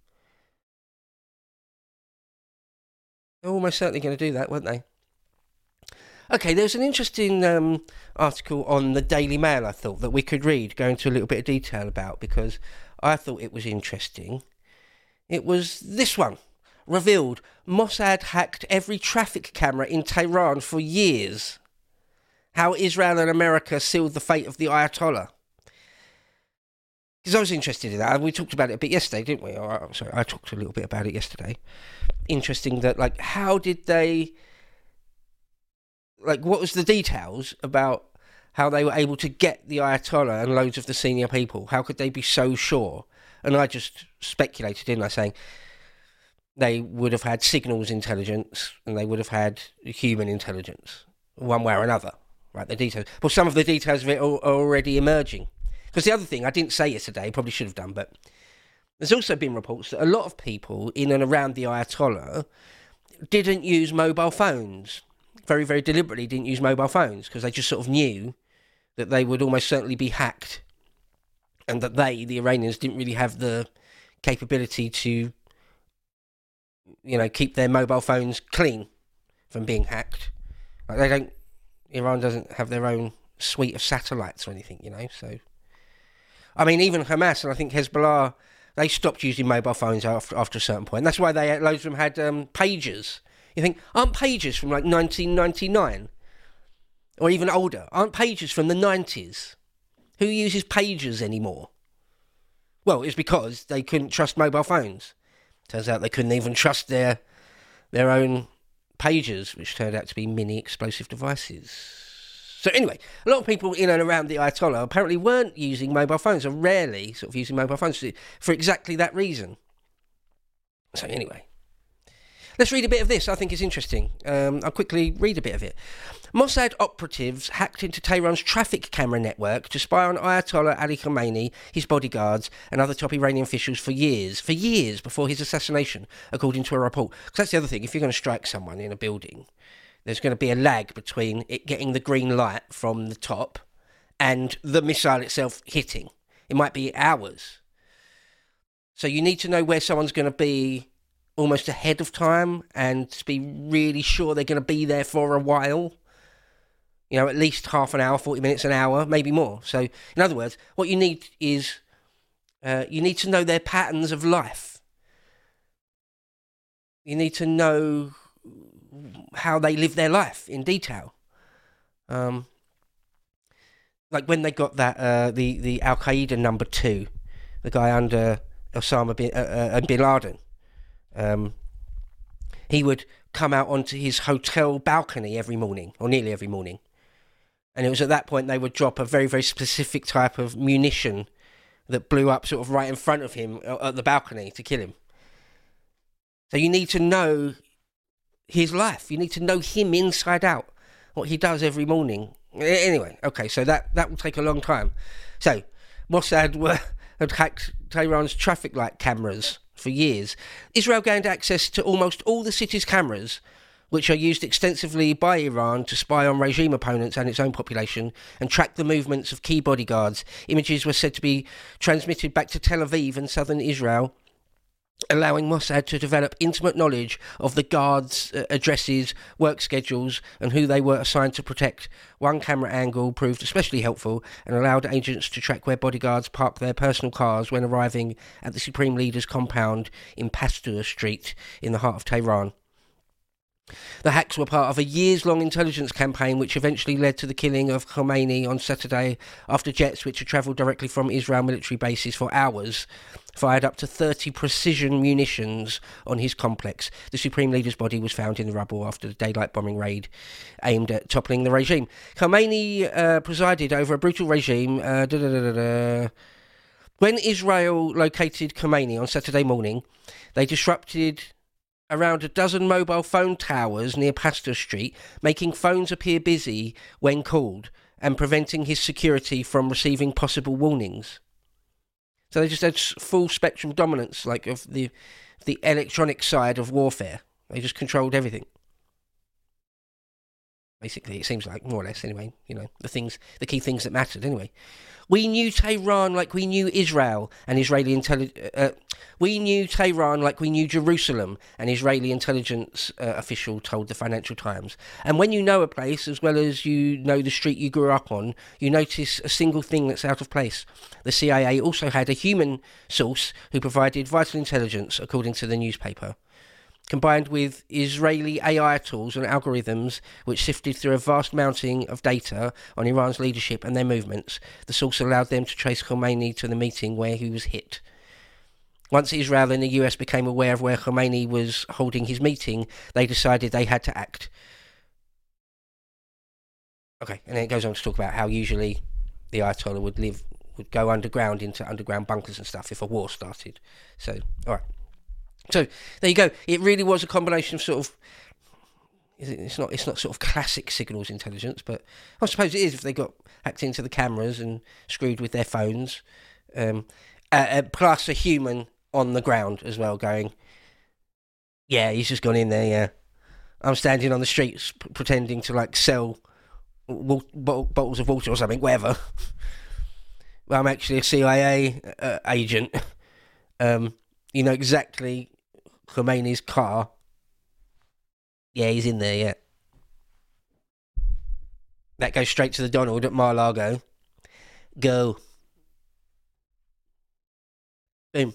They're almost certainly going to do that, weren't they? Okay, there's an interesting um, article on the Daily Mail, I thought, that we could read, go into a little bit of detail about, because I thought it was interesting. It was this one. Revealed, Mossad hacked every traffic camera in Tehran for years. How Israel and America sealed the fate of the Ayatollah. Because I was interested in that. We talked about it a bit yesterday, didn't we? Or, I'm sorry, I talked a little bit about it yesterday. Interesting that, like, how did they... Like, what was the details about how they were able to get the Ayatollah and loads of the senior people? How could they be so sure? And I just speculated, didn't I, saying... They would have had signals intelligence and they would have had human intelligence, one way or another, right? The details. But some of the details of it are, are already emerging. Because the other thing, I didn't say yesterday, probably should have done, but there's also been reports that a lot of people in and around the Ayatollah didn't use mobile phones. Very, very deliberately didn't use mobile phones because they just sort of knew that they would almost certainly be hacked, and that they, the Iranians, didn't really have the capability to, you know, keep their mobile phones clean from being hacked. Like they don't, Iran doesn't have their own suite of satellites or anything, you know, so. I mean, even Hamas and I think Hezbollah, they stopped using mobile phones after after a certain point. And that's why they loads of them had um, pagers. You think, aren't pagers from like nineteen ninety-nine? Or even older? Aren't pagers from the nineties? Who uses pagers anymore? Well, it's because they couldn't trust mobile phones. Turns out they couldn't even trust their their own pagers, which turned out to be mini explosive devices. So anyway, a lot of people in and around the Ayatollah apparently weren't using mobile phones, or rarely sort of using mobile phones for exactly that reason. So anyway, let's read a bit of this. I think it's interesting. Um, I'll quickly read a bit of it. Mossad operatives hacked into Tehran's traffic camera network to spy on Ayatollah Ali Khamenei, his bodyguards, and other top Iranian officials for years, for years before his assassination, according to a report. Because that's the other thing. If you're going to strike someone in a building, there's going to be a lag between it getting the green light from the top and the missile itself hitting. It might be hours. So you need to know where someone's going to be almost ahead of time and to be really sure they're going to be there for a while. You know, at least half an hour, forty minutes, an hour, maybe more. So, in other words, what you need is uh, you need to know their patterns of life. You need to know how they live their life in detail. Um, like when they got that, uh, the, the Al-Qaeda number two, the guy under Osama bin, uh, uh, bin Laden, um, he would come out onto his hotel balcony every morning, or nearly every morning. And it was at that point they would drop a very, very specific type of munition that blew up sort of right in front of him at the balcony to kill him. So you need to know his life. You need to know him inside out, what he does every morning. Anyway, okay, so that, that will take a long time. So Mossad were, had hacked Tehran's traffic light cameras for years. Israel gained access to almost all the city's cameras, which are used extensively by Iran to spy on regime opponents and its own population and track the movements of key bodyguards. Images were said to be transmitted back to Tel Aviv and southern Israel, allowing Mossad to develop intimate knowledge of the guards' uh, addresses, work schedules, and who they were assigned to protect. One camera angle proved especially helpful and allowed agents to track where bodyguards park their personal cars when arriving at the Supreme Leader's compound in Pasteur Street in the heart of Tehran. The hacks were part of a years-long intelligence campaign which eventually led to the killing of Khamenei on Saturday after jets which had travelled directly from Israel military bases for hours fired up to thirty precision munitions on his complex. The Supreme Leader's body was found in the rubble after the daylight bombing raid aimed at toppling the regime. Khamenei uh, presided over a brutal regime. Uh, da, da, da, da, da. When Israel located Khamenei on Saturday morning, they disrupted around a dozen mobile phone towers near Pasteur Street, making phones appear busy when called and preventing his security from receiving possible warnings. So they just had full spectrum dominance, like of the the electronic side of warfare. They just controlled everything. Basically, it seems like, more or less anyway, you know, the things, the key things that mattered anyway. We knew Tehran like we knew Israel and Israeli intelligence. Uh, we knew Tehran like we knew Jerusalem, an Israeli intelligence uh, official told the Financial Times. And when you know a place as well as you know the street you grew up on, you notice a single thing that's out of place. The C I A also had a human source who provided vital intelligence, according to the newspaper. Combined with Israeli A I tools and algorithms which sifted through a vast mounting of data on Iran's leadership and their movements, the source allowed them to trace Khomeini to the meeting where he was hit. Once Israel and the U S became aware of where Khomeini was holding his meeting, they decided they had to act. Okay, and then it goes on to talk about how usually the Ayatollah would live, would go underground into underground bunkers and stuff if a war started. So, all right. So there you go. It really was a combination of sort of. It's not. It's not sort of classic signals intelligence, but I suppose it is if they got hacked into the cameras and screwed with their phones, um, uh, uh, plus a human on the ground as well, going, "Yeah, he's just gone in there. Yeah, I'm standing on the streets p- pretending to like sell w- bottle- bottles of water or something, whatever. Well, I'm actually a C I A uh, agent. Um, you know exactly Khomeini's car. Yeah, he's in there, yeah. That goes straight to the Donald at Mar-a-Lago. Go. Boom.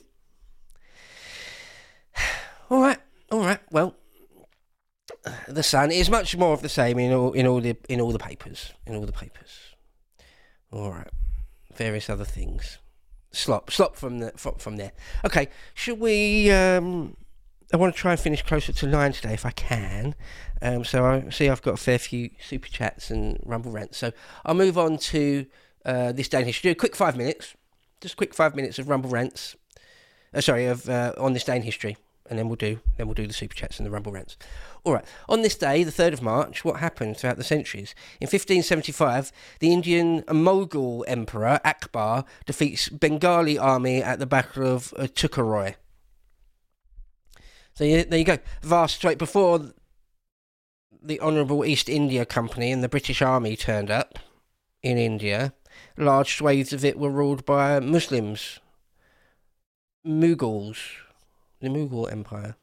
All right, all right. Well, the Sun is much more of the same in all in all the in all the papers, in all the papers. All right, various other things. Slop, slop from the from, from there. Okay, should we? Um, I want to try and finish closer to nine today if I can. Um, so I see I've got a fair few super chats and rumble rants. So I'll move on to uh, this day in history. Do a quick five minutes, just a quick five minutes of rumble rants. Uh, sorry, of uh, on this day in history, and then we'll do then we'll do the super chats and the rumble rants. All right. On this day, the third of March, what happened throughout the centuries? In fifteen seventy-five, the Indian Mughal Emperor Akbar defeats Bengali army at the Battle of uh, Tukaroy. So yeah, there you go. Vast straight before the Honourable East India Company and the British Army turned up in India, large swathes of it were ruled by Muslims. Mughals. The Mughal Empire.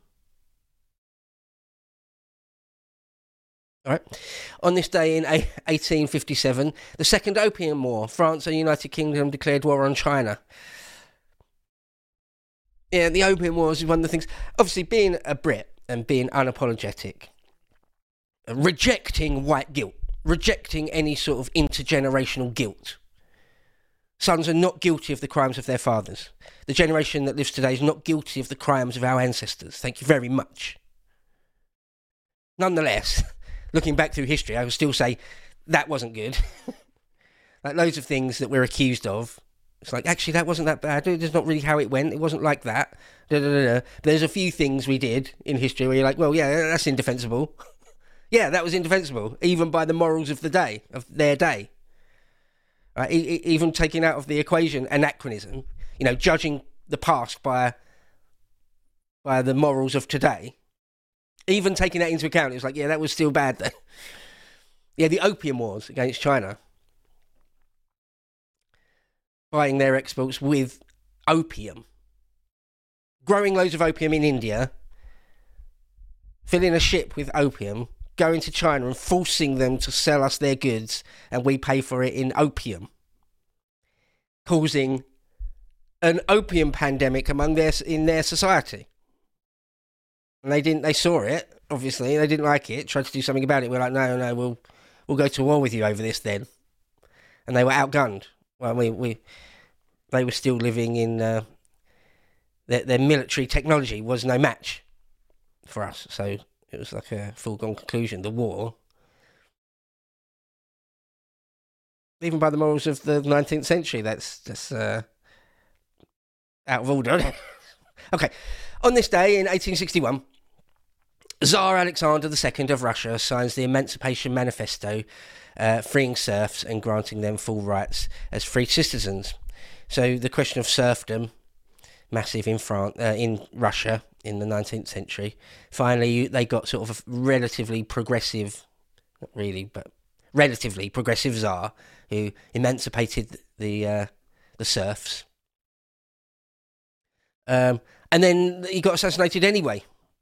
All right. On this day in eighteen fifty-seven, the Second Opium War, France and the United Kingdom declared war on China. Yeah, the Opium Wars is one of the things. Obviously, being a Brit and being unapologetic, rejecting white guilt, rejecting any sort of intergenerational guilt. Sons are not guilty of the crimes of their fathers. The generation that lives today is not guilty of the crimes of our ancestors. Thank you very much. Nonetheless, looking back through history, I would still say that wasn't good. Like loads of things that we're accused of. It's like, actually, that wasn't that bad. It's not really how it went. It wasn't like that. Da, da, da, da. There's a few things we did in history where you're like, well, yeah, that's indefensible. Yeah, that was indefensible, even by the morals of the day, of their day. Right? E- e- even taking out of the equation anachronism, you know, judging the past by by the morals of today. Even taking that into account, it's like, yeah, that was still bad then. Yeah, the Opium Wars against China. Buying their exports with opium. Growing loads of opium in India. Filling a ship with opium. Going to China and forcing them to sell us their goods. And we pay for it in opium. Causing an opium pandemic among their in their society. And they didn't. They saw it. Obviously, they didn't like it. Tried to do something about it. We're like, no, no, we'll we'll go to war with you over this then. And they were outgunned. Well, we we they were still living in uh, their their military technology was no match for us. So it was like a foregone conclusion. The war, even by the morals of the nineteenth century, that's that's uh, out of order. Okay, on this day in eighteen sixty-one, Tsar Alexander the Second of Russia signs the Emancipation Manifesto, uh, freeing serfs and granting them full rights as free citizens. So the question of serfdom, massive in France, uh, in Russia in the nineteenth century. Finally, they got sort of a relatively progressive, not really, but relatively progressive Tsar who emancipated the uh, the serfs. Um, and then he got assassinated anyway.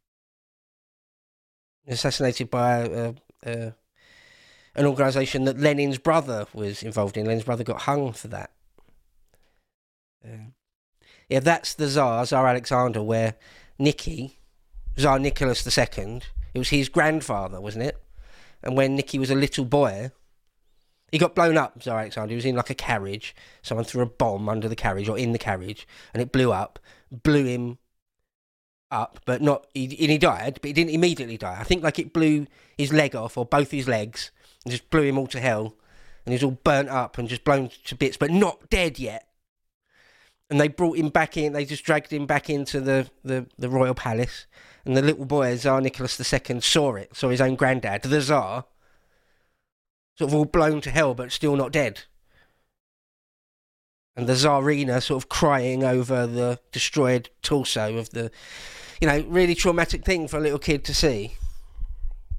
Assassinated by uh, uh, an organisation that Lenin's brother was involved in. Lenin's brother got hung for that. Uh, yeah, that's the Tsar, Tsar Alexander, where Nicky, Tsar Nicholas the Second, it was his grandfather, wasn't it? And when Nicky was a little boy, he got blown up, Tsar Alexander. He was in like a carriage. Someone threw a bomb under the carriage or in the carriage, and it blew up, blew him up, but not, he, and he died, but he didn't immediately die. I think like it blew his leg off, or both his legs, and just blew him all to hell, and he was all burnt up and just blown to bits, but not dead yet. And they brought him back in, they just dragged him back into the, the, the royal palace, and the little boy, Tsar Nicholas the Second, saw it, saw his own granddad, the Tsar, sort of all blown to hell, but still not dead. And the Tsarina sort of crying over the destroyed torso of the, you know, really traumatic thing for a little kid to see.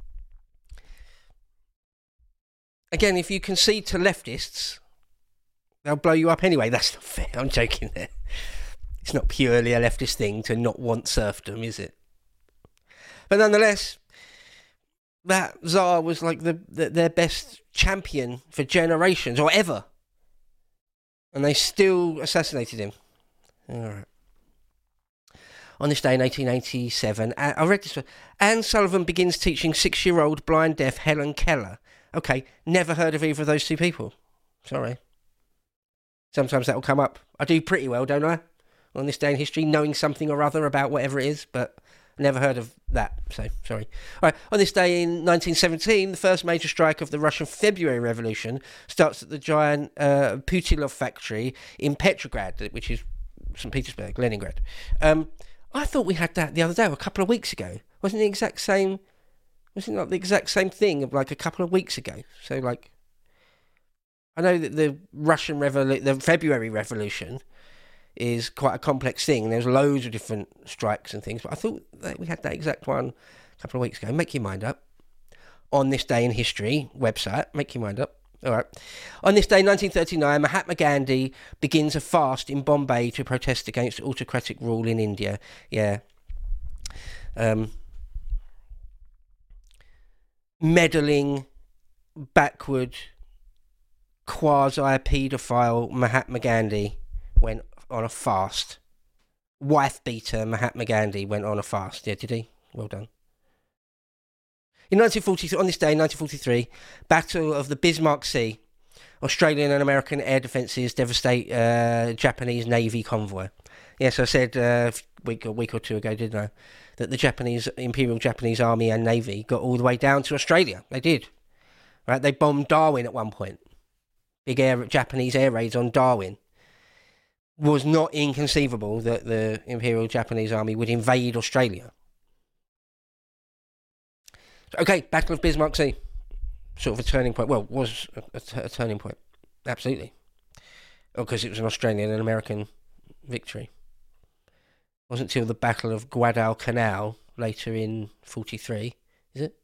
again, if you concede to leftists, they'll blow you up anyway. That's not fair. I'm joking there. It's not purely a leftist thing to not want serfdom, is it? But nonetheless, that Tsar was like the, the their best champion for generations, or ever. And they still assassinated him. All right. On this day in eighteen eighty-seven, I read this one. Anne Sullivan begins teaching six-year-old blind deaf Helen Keller. Okay, never heard of either of those two people. Sorry. Sometimes that will come up. I do pretty well, don't I? On this day in history, knowing something or other about whatever it is, but never heard of that, so sorry. All right, on this day in nineteen seventeen, the first major strike of the Russian February Revolution starts at the giant uh, Putilov factory in Petrograd, which is Saint Petersburg, Leningrad. Um, I thought we had that the other day, or a couple of weeks ago. Wasn't the exact same? Wasn't it like the exact same thing of like a couple of weeks ago? So like, I know that the Russian Revolu- the February Revolution is quite a complex thing. There's loads of different strikes and things, but I thought that we had that exact one a couple of weeks ago. Make your mind up. On this day in history website, make your mind up. All right. On this day, nineteen thirty-nine, Mahatma Gandhi begins a fast in Bombay to protest against autocratic rule in India. Yeah. Um, meddling, backward, quasi-paedophile Mahatma Gandhi went on a fast. Wife beater Mahatma Gandhi went on a fast. Yeah, did he? Well done. In nineteen forty-three, on this day, nineteen forty-three, Battle of the Bismarck Sea, Australian and American air defences devastate uh, Japanese Navy convoy. Yes, I said uh, a week, a week or two ago, didn't I, that the Japanese Imperial Japanese Army and Navy got all the way down to Australia. They did. Right? They bombed Darwin at one point. Big air Japanese air raids on Darwin. Was not inconceivable that the Imperial Japanese Army would invade Australia. Okay, Battle of Bismarck Sea. Sort of a turning point. Well, was a, a, t- a turning point. Absolutely. Because it was an Australian and American victory. Wasn't until the Battle of Guadalcanal, later in forty-three, is it?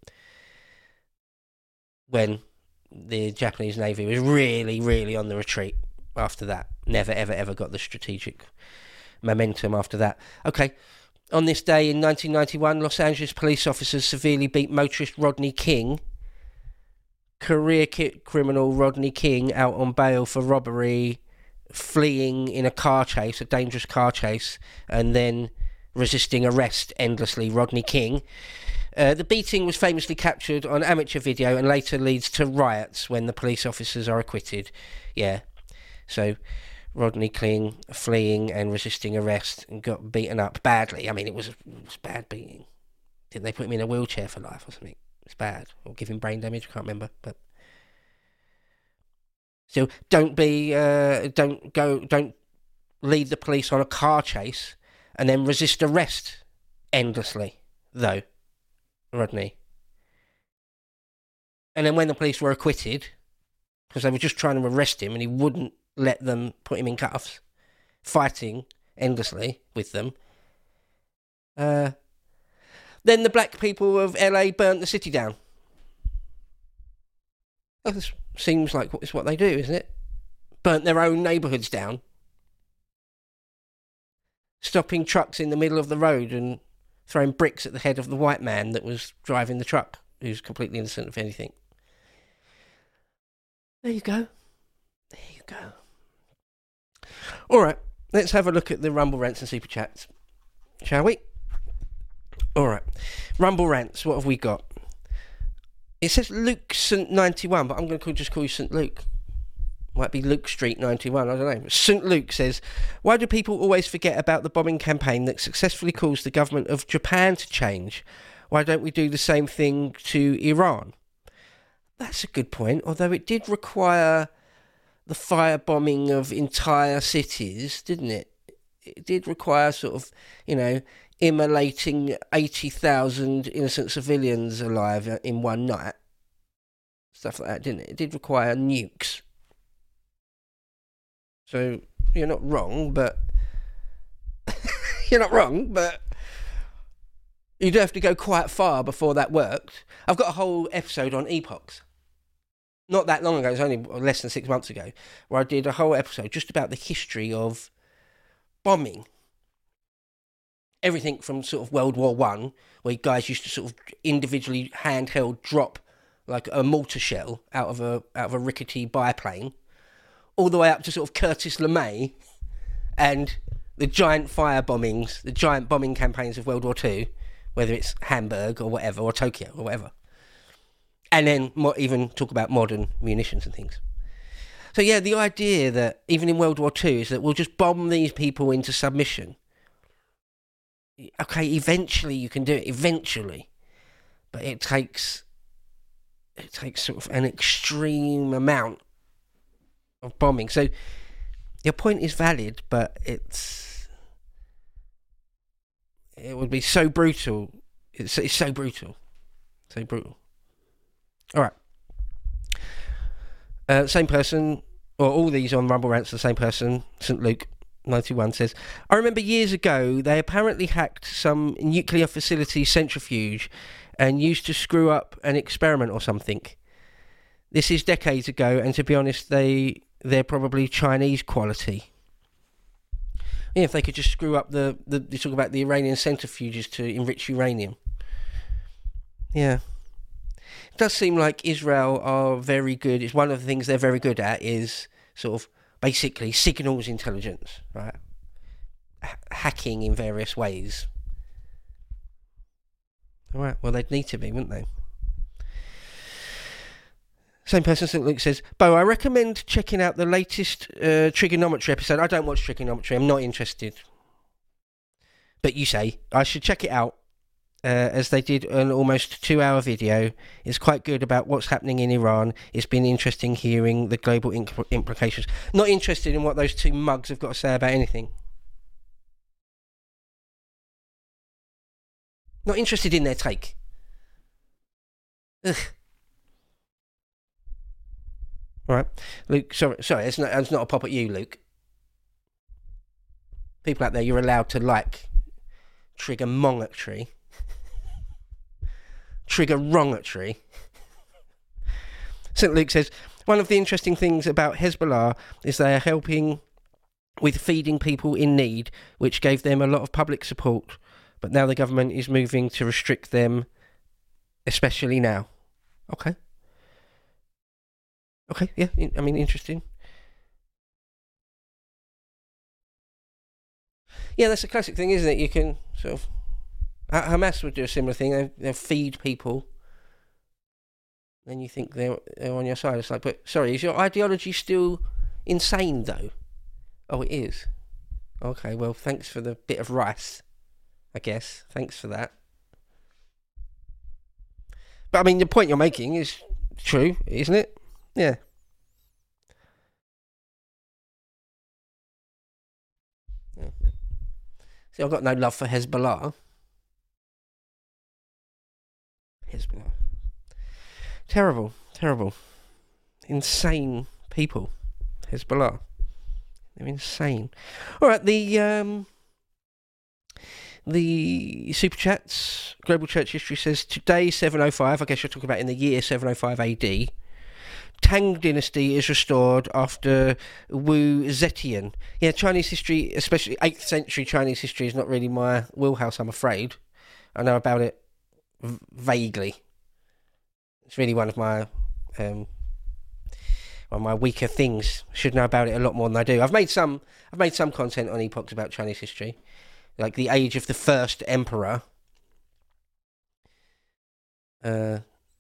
When the Japanese Navy was really, really on the retreat after that. Never, ever, ever got the strategic momentum after that. Okay. On this day in nineteen ninety-one, Los Angeles police officers severely beat motorist Rodney King, career criminal Rodney King, out on bail for robbery, fleeing in a car chase, a dangerous car chase, and then resisting arrest endlessly. Rodney King. Uh, the beating was famously captured on amateur video and later leads to riots when the police officers are acquitted. Yeah. So Rodney King fleeing and resisting arrest and got beaten up badly. I mean, it was, it was bad beating. Didn't they put him in a wheelchair for life or something? It's bad. Or give him brain damage, I can't remember. But still, don't be, uh, don't go, don't lead the police on a car chase and then resist arrest endlessly, though, Rodney. And then when the police were acquitted, because they were just trying to arrest him and he wouldn't let them put him in cuffs, fighting endlessly with them. Uh, then the black people of L A burnt the city down. Well, this seems like it's what they do, isn't it? Burnt their own neighbourhoods down. Stopping trucks in the middle of the road and throwing bricks at the head of the white man that was driving the truck, who's completely innocent of anything. There you go. There you go. All right, let's have a look at the Rumble Rants and Super Chats, shall we? All right, Rumble Rants, what have we got? It says Luke Saint ninety-one, but I'm going to call, just call you Saint Luke. Might be Luke Street ninety-one, I don't know. Saint Luke says, why do people always forget about the bombing campaign that successfully caused the government of Japan to change? Why don't we do the same thing to Iran? That's a good point, although it did require the firebombing of entire cities, didn't it? It did require sort of, you know, immolating eighty thousand innocent civilians alive in one night. Stuff like that, didn't it? It did require nukes. So, you're not wrong, but... you're not wrong, but... you'd have to go quite far before that worked. I've got a whole episode on epochs. not that long ago, it was only less than six months ago, where I did a whole episode just about the history of bombing. Everything from sort of World War One, where guys used to sort of individually handheld drop like a mortar shell out of a out of a rickety biplane, all the way up to sort of Curtis LeMay and the giant fire bombings, the giant bombing campaigns of World War Two, whether it's Hamburg or whatever, or Tokyo or whatever. And then mo- even talk about modern munitions and things. So yeah, the idea that even in World War Two is that we'll just bomb these people into submission. Okay, eventually you can do it, eventually. But it takes, it takes sort of an extreme amount of bombing. So your point is valid, but it's, it would be so brutal. It's, it's so brutal. So brutal. All right. Uh, same person, or all these on Rumble Rants, the same person, Saint Luke ninety-one says, I remember years ago they apparently hacked some nuclear facility centrifuge and used to screw up an experiment or something. This is decades ago, and to be honest, they, they're probably Chinese quality. Yeah, if they could just screw up the, the you talk about the Iranian centrifuges to enrich uranium. Yeah. It does seem like Israel are very good. It's one of the things they're very good at is sort of basically signals intelligence, right? H- hacking in various ways. All right, well, they'd need to be, wouldn't they? Same person, Saint Luke says, Bo, I recommend checking out the latest uh, trigonometry episode. I don't watch trigonometry. I'm not interested. But you say, I should check it out. Uh, as they did an almost two-hour video. It's quite good about what's happening in Iran. It's been interesting hearing the global inc- implications. Not interested in what those two mugs have got to say about anything. Not interested in their take. Ugh. All right, Luke. Sorry, sorry. It's not. It's not a pop at you, Luke. People out there, you're allowed to like trigonometry. Trigonometry. Saint Luke says, one of the interesting things about Hezbollah is they are helping with feeding people in need, which gave them a lot of public support, but now the government is moving to restrict them, especially now. Okay. Okay, yeah, I mean, interesting. Yeah, that's a classic thing, isn't it? You can sort of... Hamas would do a similar thing. They, they'll feed people. Then you think they're, they're on your side. It's like, but sorry, is your ideology still insane, though? Oh, it is. Okay, well, thanks for the bit of rice, I guess. Thanks for that. But, I mean, the point you're making is true, isn't it? Yeah. yeah. See, I've got no love for Hezbollah. Hezbollah. Terrible, terrible. Insane people. Hezbollah. They're insane. Alright, the um the super chats. Global Church History says today seven oh five, I guess you're talking about in the year seven oh five A D. Tang dynasty is restored after Wu Zetian. Yeah, Chinese history, especially eighth century Chinese history, is not really my wheelhouse, I'm afraid. I know about it v- vaguely. It's really one of my um, one of my weaker things. I should know about it a lot more than I do. I've made some I've made some content on epochs about Chinese history, like the age of the first emperor. Uh,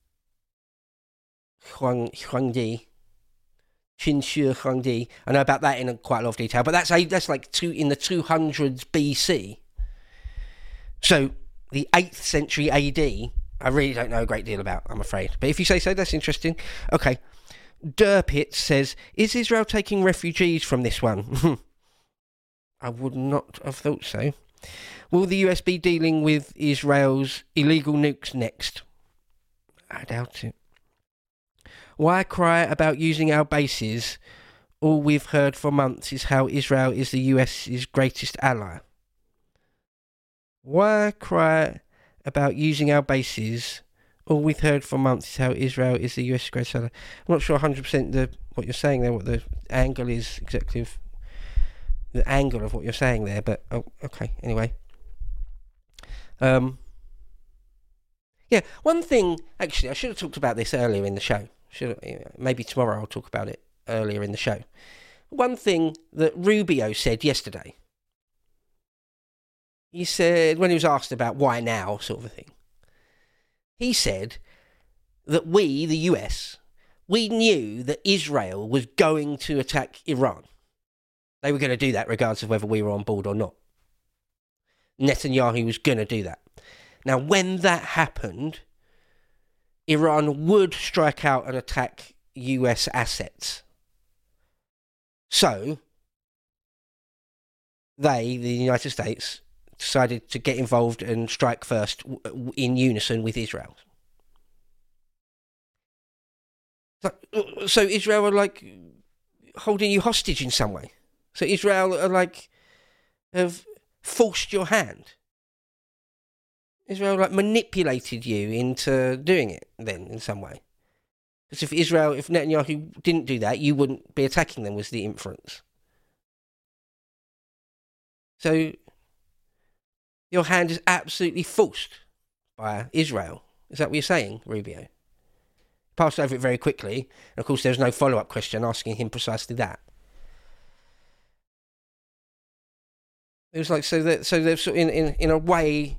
Huang Huangdi, Qin Shi Huangdi. I know about that in a, quite a lot of detail, but that's a, that's like two in the two hundreds B C. So the eighth century A D, I really don't know a great deal about, I'm afraid. But if you say so, that's interesting. Okay. Durpit says, is Israel taking refugees from this one? I would not have thought so. Will the U S be dealing with Israel's illegal nukes next? I doubt it. Why cry about using our bases? All we've heard for months is how Israel is the US's greatest ally. Why cry about using our bases? All we've heard for months is how Israel is the U S great seller. I'm not sure one hundred percent the what you're saying there, what the angle is, executive, the angle of what you're saying there, but oh, okay, anyway. Um, yeah, one thing, actually, I should have talked about this earlier in the show. Should maybe tomorrow I'll talk about it earlier in the show. One thing that Rubio said yesterday. He said, when he was asked about why now, sort of a thing, he said that we, the U S, we knew that Israel was going to attack Iran. They were going to do that regardless of whether we were on board or not. Netanyahu was going to do that. Now, when that happened, Iran would strike out and attack U S assets. So, they, the United States, decided to get involved and strike first in unison with Israel. So Israel are like holding you hostage in some way. So Israel are like have forced your hand. Israel like manipulated you into doing it then in some way. Because if Israel, if Netanyahu didn't do that, you wouldn't be attacking them was the inference. So your hand is absolutely forced by Israel. Is that what you're saying, Rubio? Passed over it very quickly. And of course, there's no follow-up question asking him precisely that. It was like, so that so they're sort of in, in, in a way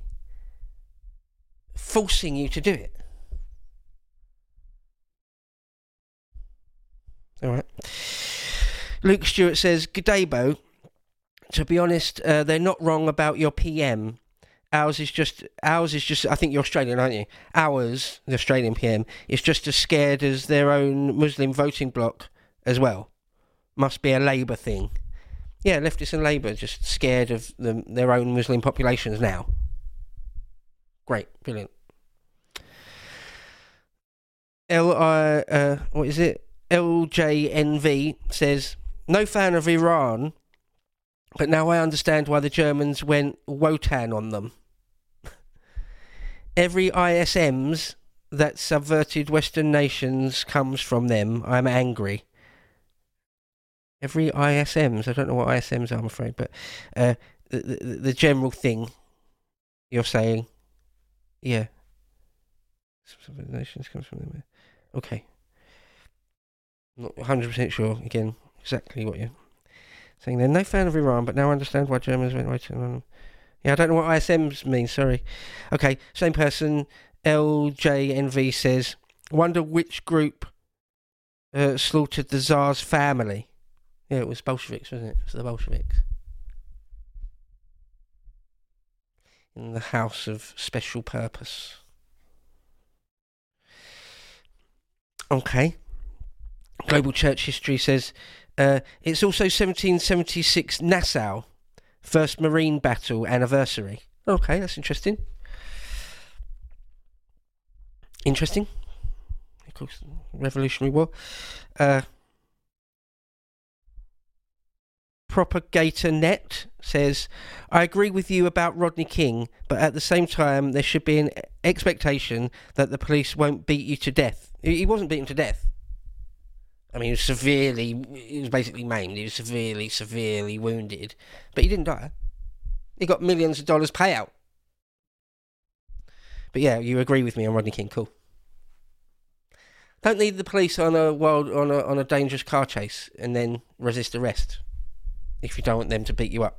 forcing you to do it. All right. Luke Stewart says, "Good day, Bo. To be honest, uh, they're not wrong about your P M. Ours is just, ours is just, I think you're Australian, aren't you? Ours, the Australian P M, is just as scared as their own Muslim voting bloc as well. Must be a Labour thing." Yeah, leftists and Labour just scared of the, their own Muslim populations now. Great, brilliant. L I, uh, what is it? L J N V says, "No fan of Iran, but now I understand why the Germans went Wotan on them. Every I S Ms that subverted Western nations comes from them. I'm angry." Every I S Ms, I don't know what I S Ms are, I'm afraid, but uh, the, the, the general thing you're saying, yeah. Subverted nations comes from them. Okay. Not one hundred percent sure, again, exactly what you're saying there. No fan of Iran, but now I understand why Germans went right on. Yeah, I don't know what I S Ms mean, sorry. Okay, same person, L J N V says, "Wonder which group uh, slaughtered the Tsar's family." Yeah, it was Bolsheviks, wasn't it? It was the Bolsheviks. In the House of Special Purpose. Okay. Global Church History says, uh, it's also seventeen seventy-six Nassau, First Marine Battle anniversary. Okay, that's interesting. Interesting. Of course, Revolutionary War. Uh, Propagator Net says, "I agree with you about Rodney King, but at the same time, there should be an expectation that the police won't beat you to death." He wasn't beaten to death. I mean, he was severely, he was basically maimed. He was severely, severely wounded. But he didn't die. He got millions of dollars payout. But yeah, you agree with me on Rodney King. Cool. Don't need the police on a wild, on a on a dangerous car chase and then resist arrest if you don't want them to beat you up.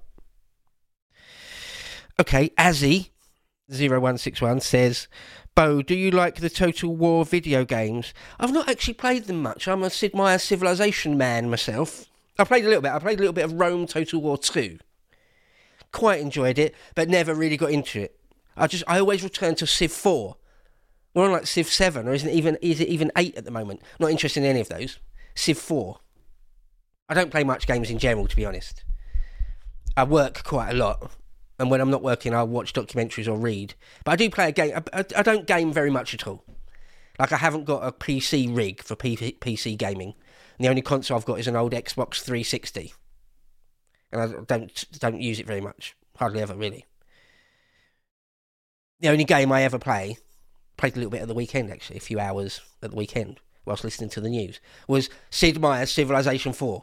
Okay, Azzy zero one six one says, "Bo, do you like the Total War video games?" I've not actually played them much. I'm a Sid Meier Civilization man myself. I played a little bit. I played a little bit of Rome Total War two. Quite enjoyed it, but never really got into it. I just I always return to Civ four. We're on like Civ seven, or isn't it even is it even eight at the moment? Not interested in any of those. Civ four. I don't play much games in general, to be honest. I work quite a lot. And when I'm not working, I'll watch documentaries or read. But I do play a game. I, I, I don't game very much at all. Like, I haven't got a P C rig for P- PC gaming. And the only console I've got is an old Xbox three sixty. And I don't don't use it very much. Hardly ever, really. The only game I ever play played a little bit at the weekend, actually, a few hours at the weekend, whilst listening to the news, was Sid Meier's Civilization four.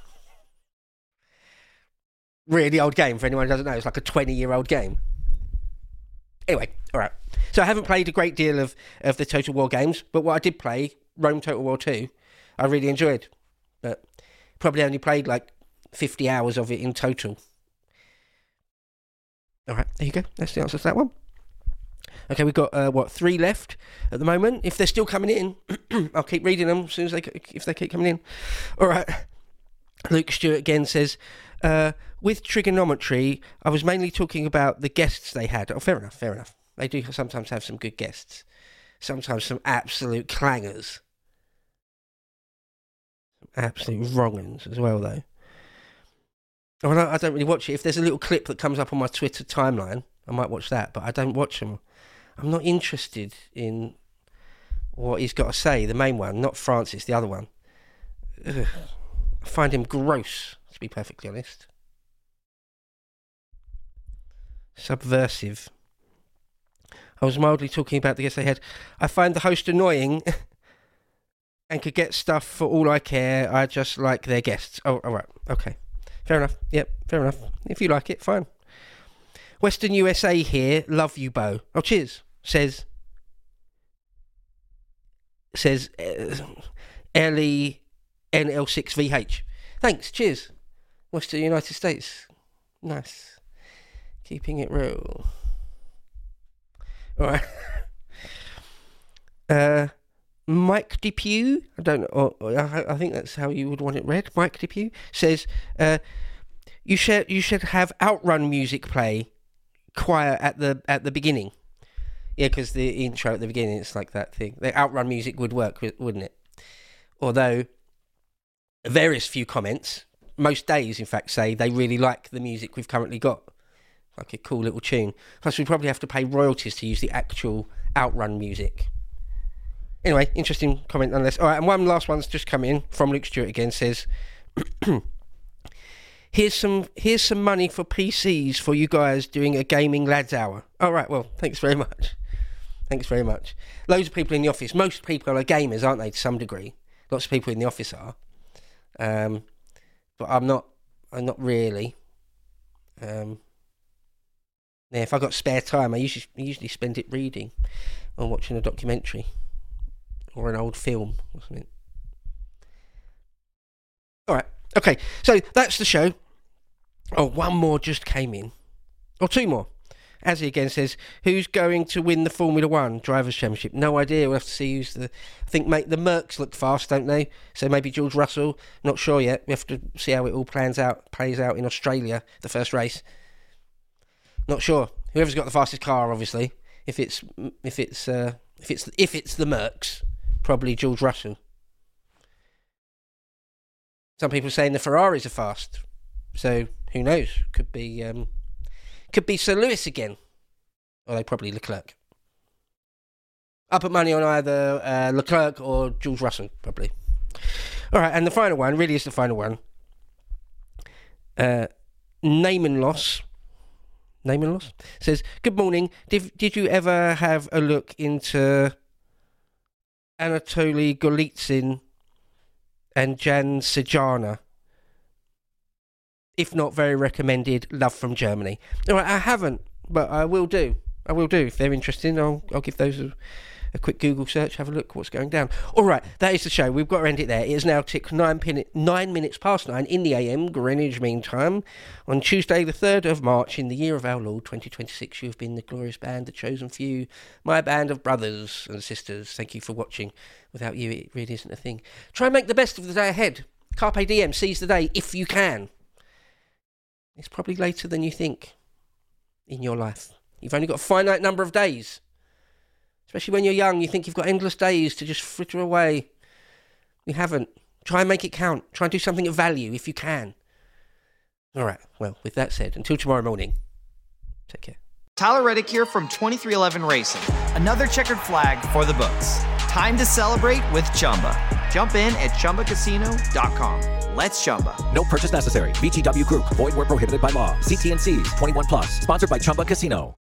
Really old game, for anyone who doesn't know. It's like a twenty-year-old game. Anyway, all right. So I haven't played a great deal of, of the Total War games, but what I did play, Rome Total War two, I really enjoyed. But probably only played like fifty hours of it in total. All right, there you go. That's the answer to that one. Okay, we've got, uh, what, three left at the moment. If they're still coming in, I'll keep reading them as soon as they, if they keep coming in. All right. Luke Stewart again says, uh, with trigonometry, I was mainly talking about the guests they had. Oh, fair enough, fair enough. They do sometimes have some good guests. Sometimes some absolute clangers. Absolute wrong-uns as well, though. Oh, no, I don't really watch it. If there's a little clip that comes up on my Twitter timeline, I might watch that, but I don't watch them. I'm not interested in what he's got to say, the main one, not Francis, the other one. Ugh. I find him gross, to be perfectly honest. Subversive. I was mildly talking about the guests they had. I find the host annoying and could get stuff for all I care. I just like their guests. Oh, all right. Okay. Fair enough. Yep, fair enough. If you like it, fine. Western U S A here. Love you, Bo. Oh, cheers. Says... Says... Uh, L E N L six V H. Thanks. Cheers. Western United States. Nice. Keeping it real. All right. uh, Mike Depew, I don't know, or, I, I think that's how you would want it read. Mike Depew says, uh, you should you should have Outrun music play choir at the at the beginning. Yeah, because the intro at the beginning, it's like that thing. The Outrun music would work, wouldn't it? Although, various few comments, most days, in fact, say they really like the music we've currently got. Like a cool little tune. Plus, we probably have to pay royalties to use the actual Outrun music. Anyway, interesting comment nonetheless. All right, and one last one's just come in from Luke Stewart again. Says, "Here's some here's some money for P Cs for you guys doing a gaming lads hour." All right, well, thanks very much. Thanks very much. Loads of people in the office. Most people are gamers, aren't they? To some degree, lots of people in the office are. Um, but I'm not. I'm not really. Um. Yeah, if I got spare time, I usually I usually spend it reading or watching a documentary or an old film or something. All right, okay, so that's the show. Oh, one more just came in. Or two more. As he again says, who's going to win the Formula One Drivers' Championship? No idea. We'll have to see who's the... I think mate, the Mercs look fast, don't they? So maybe George Russell. Not sure yet. We have to see how it all plans out, plays out in Australia, the first race. Not sure. Whoever's got the fastest car, obviously. If it's if it's uh, if it's if it's the Mercs, probably George Russell. Some people are saying the Ferraris are fast, so who knows? Could be um, could be Sir Lewis again, or they probably Leclerc. I put money on either uh, Leclerc or George Russell, probably. All right, and the final one really is the final one. Uh, name and loss. Name and loss says, good morning. Did, did you ever have a look into Anatoly Golitsyn and Jan Sejana? If not, very recommended. Love from Germany. All right, I haven't, but I will do. I will do. If they're interested, I'll, I'll give those a, a quick Google search, have a look what's going down. All right, that is the show. We've got to end it there. It is now tick nine, pin, nine minutes past nine in the A M, Greenwich Mean Time, on Tuesday the third of March in the year of our Lord twenty twenty-six. You have been the glorious band, the chosen few, my band of brothers and sisters. Thank you for watching. Without you, it really isn't a thing. Try and make the best of the day ahead. Carpe diem, seize the day if you can. It's probably later than you think in your life. You've only got a finite number of days. Especially when you're young, you think you've got endless days to just fritter away. You haven't. Try and make it count. Try and do something of value if you can. All right, well, with that said, until tomorrow morning, take care. Tyler Reddick here from twenty-three eleven Racing. Another checkered flag for the books. Time to celebrate with Chumba. Jump in at Chumba Casino dot com. Let's Chumba. No purchase necessary. V G W Group. Void where prohibited by law. See T N Cs. twenty-one plus. Sponsored by Chumba Casino.